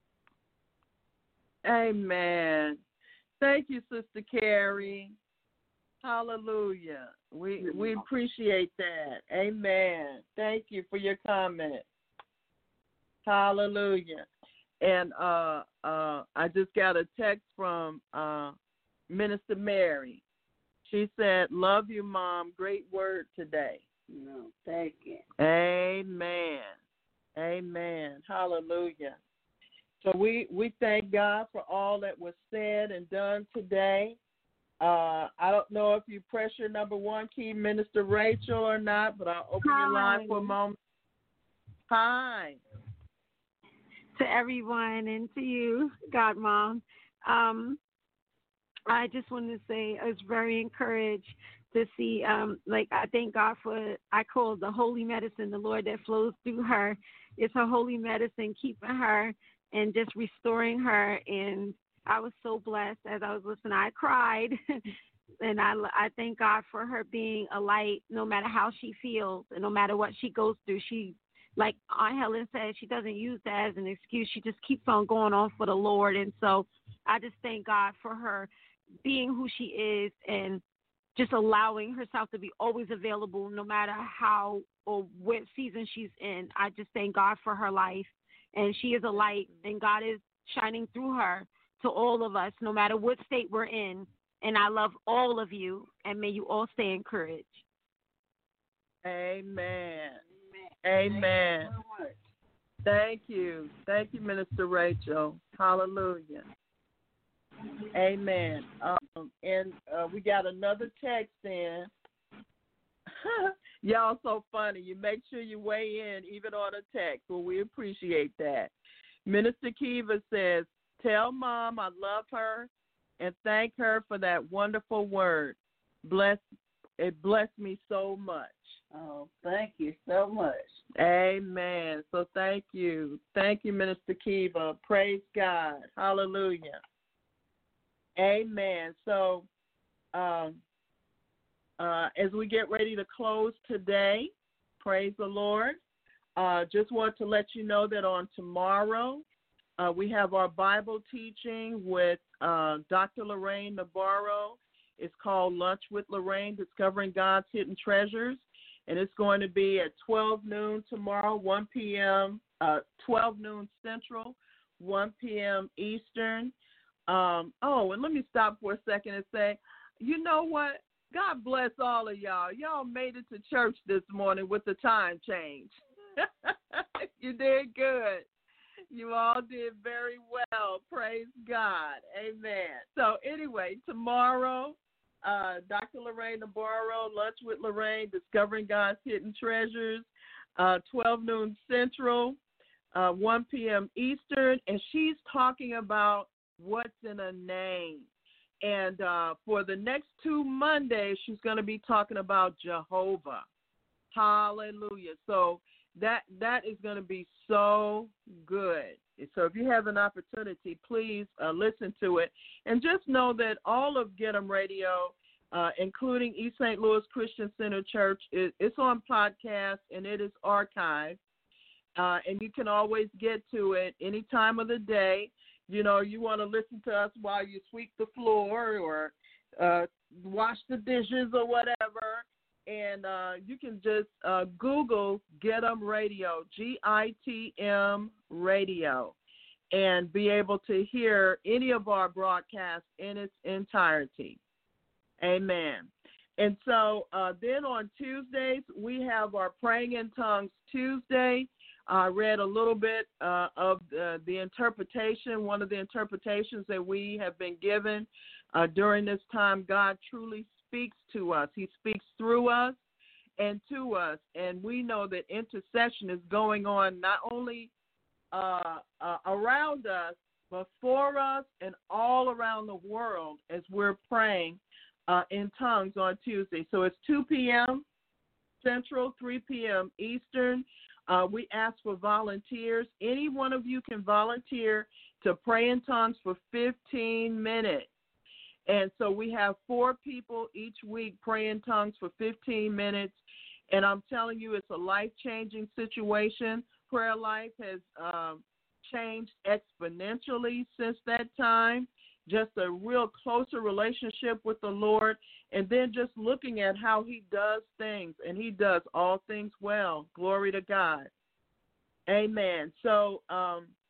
Amen. Thank you, Sister Carrie. Hallelujah. We we appreciate that. Amen. Thank you for your comment. Hallelujah. And uh, uh, I just got a text from uh, Minister Mary. She said, "Love you, Mom. Great word today." No, thank you. Amen. Amen. Hallelujah. So we, we thank God for all that was said and done today. Uh, I don't know if you press your number one key, Minister Rachel, or not, but I'll open Hi. your line for a moment. Hi. To everyone and to you, God Mom. Um, I just wanted to say I was very encouraged to see, um, like, I thank God for, I call it the holy medicine, the Lord that flows through her. It's her holy medicine, keeping her and just restoring her. And I was so blessed as I was listening. I cried. And I, I thank God for her being a light no matter how she feels and no matter what she goes through. She, like Aunt Helen said, she doesn't use that as an excuse. She just keeps on going on for the Lord. And so I just thank God for her being who she is and just allowing herself to be always available no matter how or what season she's in. I just thank God for her life. And she is a light, and God is shining through her to all of us, no matter what state we're in. And I love all of you, and may you all stay encouraged. Amen. Amen. Thank you. Thank you, Minister Rachel. Hallelujah. Amen. Um, and uh, we got another text in. Y'all so funny. You make sure you weigh in even on a text. Well, we appreciate that. Minister Kiva says, "Tell Mom I love her and thank her for that wonderful word. Bless it blessed me so much." Oh, thank you so much. Amen. So thank you. Thank you, Minister Kiva. Praise God. Hallelujah. Amen. So um, uh, as we get ready to close today, praise the Lord, uh, just want to let you know that on tomorrow uh, we have our Bible teaching with uh, Doctor Lorraine Navarro. It's called Lunch with Lorraine, Discovering God's Hidden Treasures. And it's going to be at twelve noon tomorrow, one p.m., uh, twelve noon Central, one p.m. Eastern. Um, oh, and let me stop for a second and say, you know what? God bless all of y'all. Y'all made it to church this morning with the time change. You did good. You all did very well. Praise God. Amen. So anyway, tomorrow, uh, Doctor Lorraine Navarro, Lunch with Lorraine, Discovering God's Hidden Treasures, uh, twelve noon Central, uh, one p.m. Eastern, and she's talking about what's in a name. And uh, for the next two Mondays, she's going to be talking about Jehovah. Hallelujah. So that that is going to be so good. So if you have an opportunity, please uh, listen to it. And just know that all of Get 'em Radio, uh, including East Saint Louis Christian Center Church, it, it's on podcast and it is archived. Uh, and you can always get to it any time of the day. You know, you want to listen to us while you sweep the floor or uh, wash the dishes or whatever. And uh, you can just uh, Google Get 'em Radio, G I T M Radio, and be able to hear any of our broadcasts in its entirety. Amen. And so uh, then on Tuesdays, we have our Praying in Tongues Tuesday. I read a little bit uh, of the, the interpretation, one of the interpretations that we have been given uh, during this time. God truly speaks to us. He speaks through us and to us. And we know that intercession is going on not only uh, uh, around us, but for us and all around the world as we're praying uh, in tongues on Tuesday. So it's two p.m. Central, three p.m. Eastern. Uh, we ask for volunteers. Any one of you can volunteer to pray in tongues for fifteen minutes. And so we have four people each week pray in tongues for fifteen minutes. And I'm telling you, it's a life-changing situation. Prayer life has um, changed exponentially since that time. Just a real closer relationship with the Lord. And then just looking at how he does things. And he does all things well. Glory to God. Amen. So um,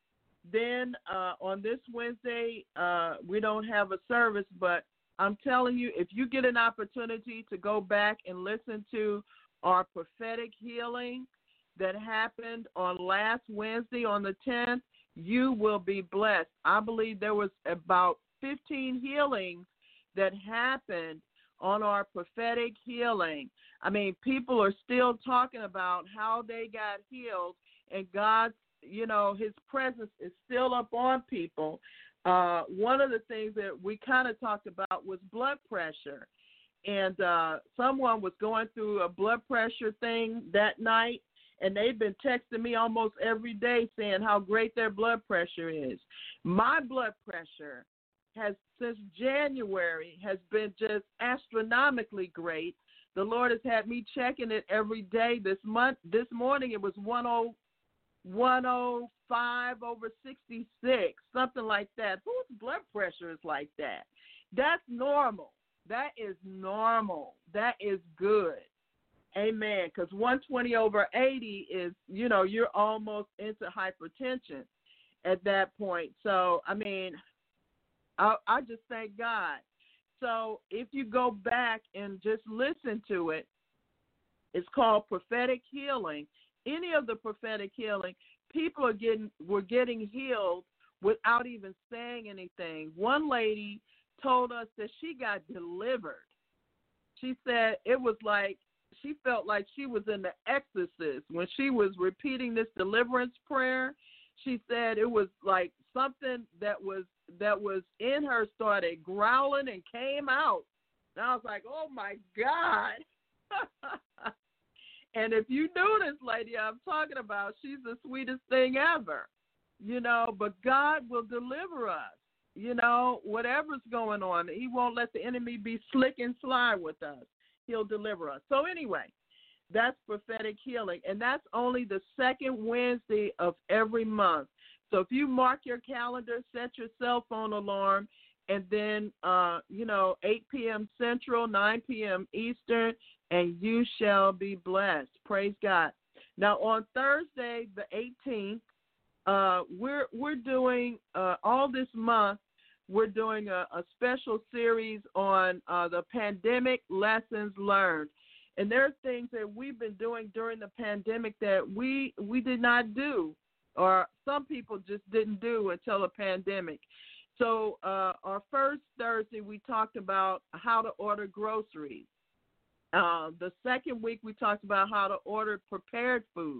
then uh, on this Wednesday, uh, we don't have a service, but I'm telling you, if you get an opportunity to go back and listen to our prophetic healing that happened on last Wednesday on the tenth, you will be blessed. I believe there was about fifteen healings that happened on our prophetic healing. I mean, people are still talking about how they got healed, and God's, you know, his presence is still up on people. Uh, one of the things that we kind of talked about was blood pressure. And uh, someone was going through a blood pressure thing that night, and they've been texting me almost every day saying how great their blood pressure is. My blood pressure has, since January, has been just astronomically great. The Lord has had me checking it every day. This month, this morning, it was one oh five over sixty-six, something like that. Whose blood pressure is like that? That's normal. That is normal. That is good. Amen. Because one twenty over eighty is, you know, you're almost into hypertension at that point. So, I mean, I, I just thank God. So if you go back and just listen to it, it's called prophetic healing. Any of the prophetic healing, people are getting were getting healed without even saying anything. One lady told us that she got delivered. She said it was like she felt like she was in The Exorcist when she was repeating this deliverance prayer. She said it was like something that was that was in her started growling and came out. And I was like, oh my God. And if you knew this lady I'm talking about, she's the sweetest thing ever, you know, but God will deliver us, you know, whatever's going on. He won't let the enemy be slick and sly with us. He'll deliver us. So anyway, that's prophetic healing, and that's only the second Wednesday of every month. So if you mark your calendar, set your cell phone alarm, and then, uh, you know, eight p.m. Central, nine p.m. Eastern, and you shall be blessed. Praise God. Now, on Thursday, the eighteenth, uh, we're we're doing uh, all this month. We're doing a, a special series on uh, the pandemic lessons learned, and there are things that we've been doing during the pandemic that we we did not do, or some people just didn't do until the pandemic. So uh, our first Thursday, we talked about how to order groceries. Uh, the second week, we talked about how to order prepared food.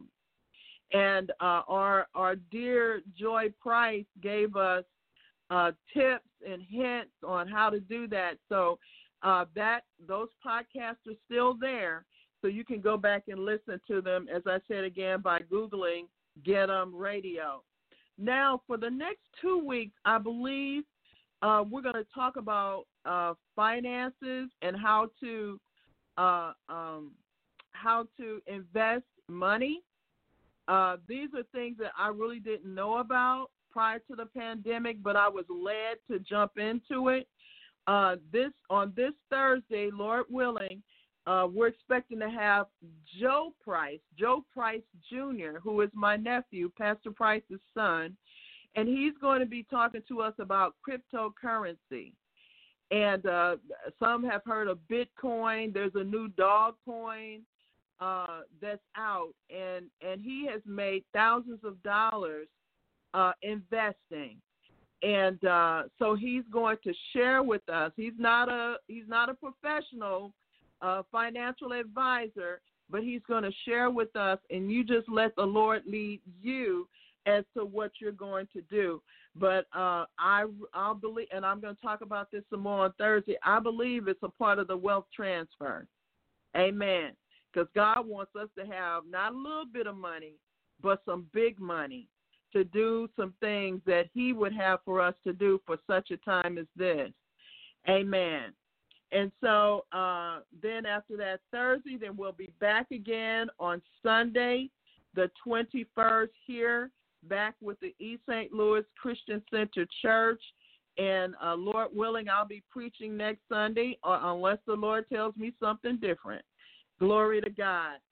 And uh, our our dear Joy Price gave us uh, tips and hints on how to do that. So uh, that those podcasts are still there, so you can go back and listen to them, as I said again, by Googling Get 'em Radio. Now, for the next two weeks, I believe uh, we're going to talk about uh, finances and how to uh, um, how to invest money. Uh, these are things that I really didn't know about prior to the pandemic, but I was led to jump into it. Uh, this on this Thursday, Lord willing, uh, we're expecting to have Joe Price, Joe Price Junior, who is my nephew, Pastor Price's son, and he's going to be talking to us about cryptocurrency. And uh, some have heard of Bitcoin. There's a new dog coin uh, that's out, and, and he has made thousands of dollars uh, investing. And uh, so he's going to share with us. He's not a he's not a professional uh, financial advisor, but he's going to share with us, and you just let the Lord lead you as to what you're going to do. But uh, I I'll believe, and I'm going to talk about this some more on Thursday. I believe it's a part of the wealth transfer. Amen. Because God wants us to have not a little bit of money, but some big money to do some things that he would have for us to do for such a time as this. Amen. And so uh, then after that Thursday, then we'll be back again on Sunday, the twenty-first here, back with the East Saint Louis Christian Center Church. And uh, Lord willing, I'll be preaching next Sunday, or unless the Lord tells me something different. Glory to God.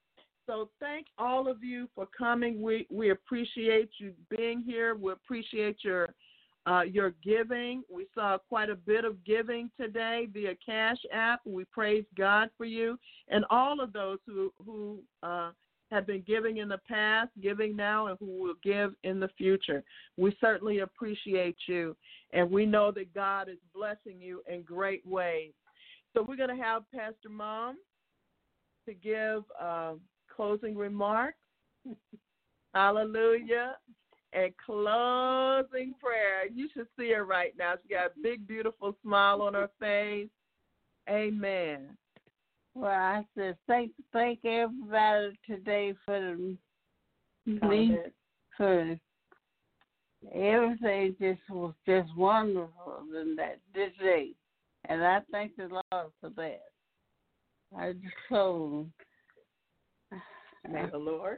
So thank all of you for coming. We we appreciate you being here. We appreciate your uh, your giving. We saw quite a bit of giving today via Cash App. We praise God for you and all of those who who uh, have been giving in the past, giving now, and who will give in the future. We certainly appreciate you, and we know that God is blessing you in great ways. So we're going to have Pastor Mom to give uh, closing remarks. Hallelujah. And closing prayer. You should see her right now. She's got a big, beautiful smile on her face. Amen. Well, I said thank thank everybody today for the me for everything. Just was just wonderful in that this day, and I thank the Lord for that. I just told him. May the Lord.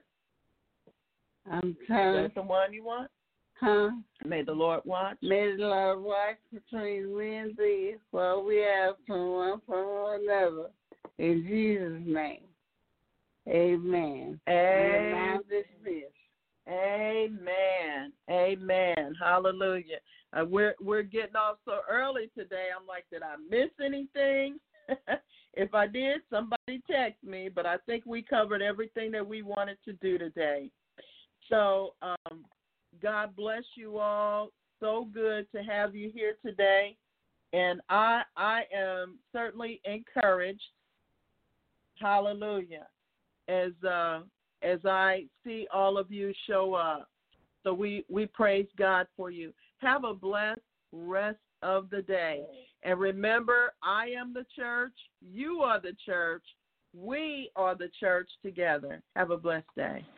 I'm telling. Is that the one you want? Huh? May the Lord watch. May the Lord watch between me and thee, while we have from one from another. In Jesus' name. Amen. Amen. Dismissed. Amen. Amen. Hallelujah. Uh, we're we're getting off so early today. I'm like, did I miss anything? If I did, somebody text me. But I think we covered everything that we wanted to do today. So um, God bless you all. So good to have you here today. And I I am certainly encouraged. Hallelujah. As uh, as I see all of you show up. So we, we praise God for you. Have a blessed rest of the day. And remember, I am the church. You are the church. We are the church together. Have a blessed day.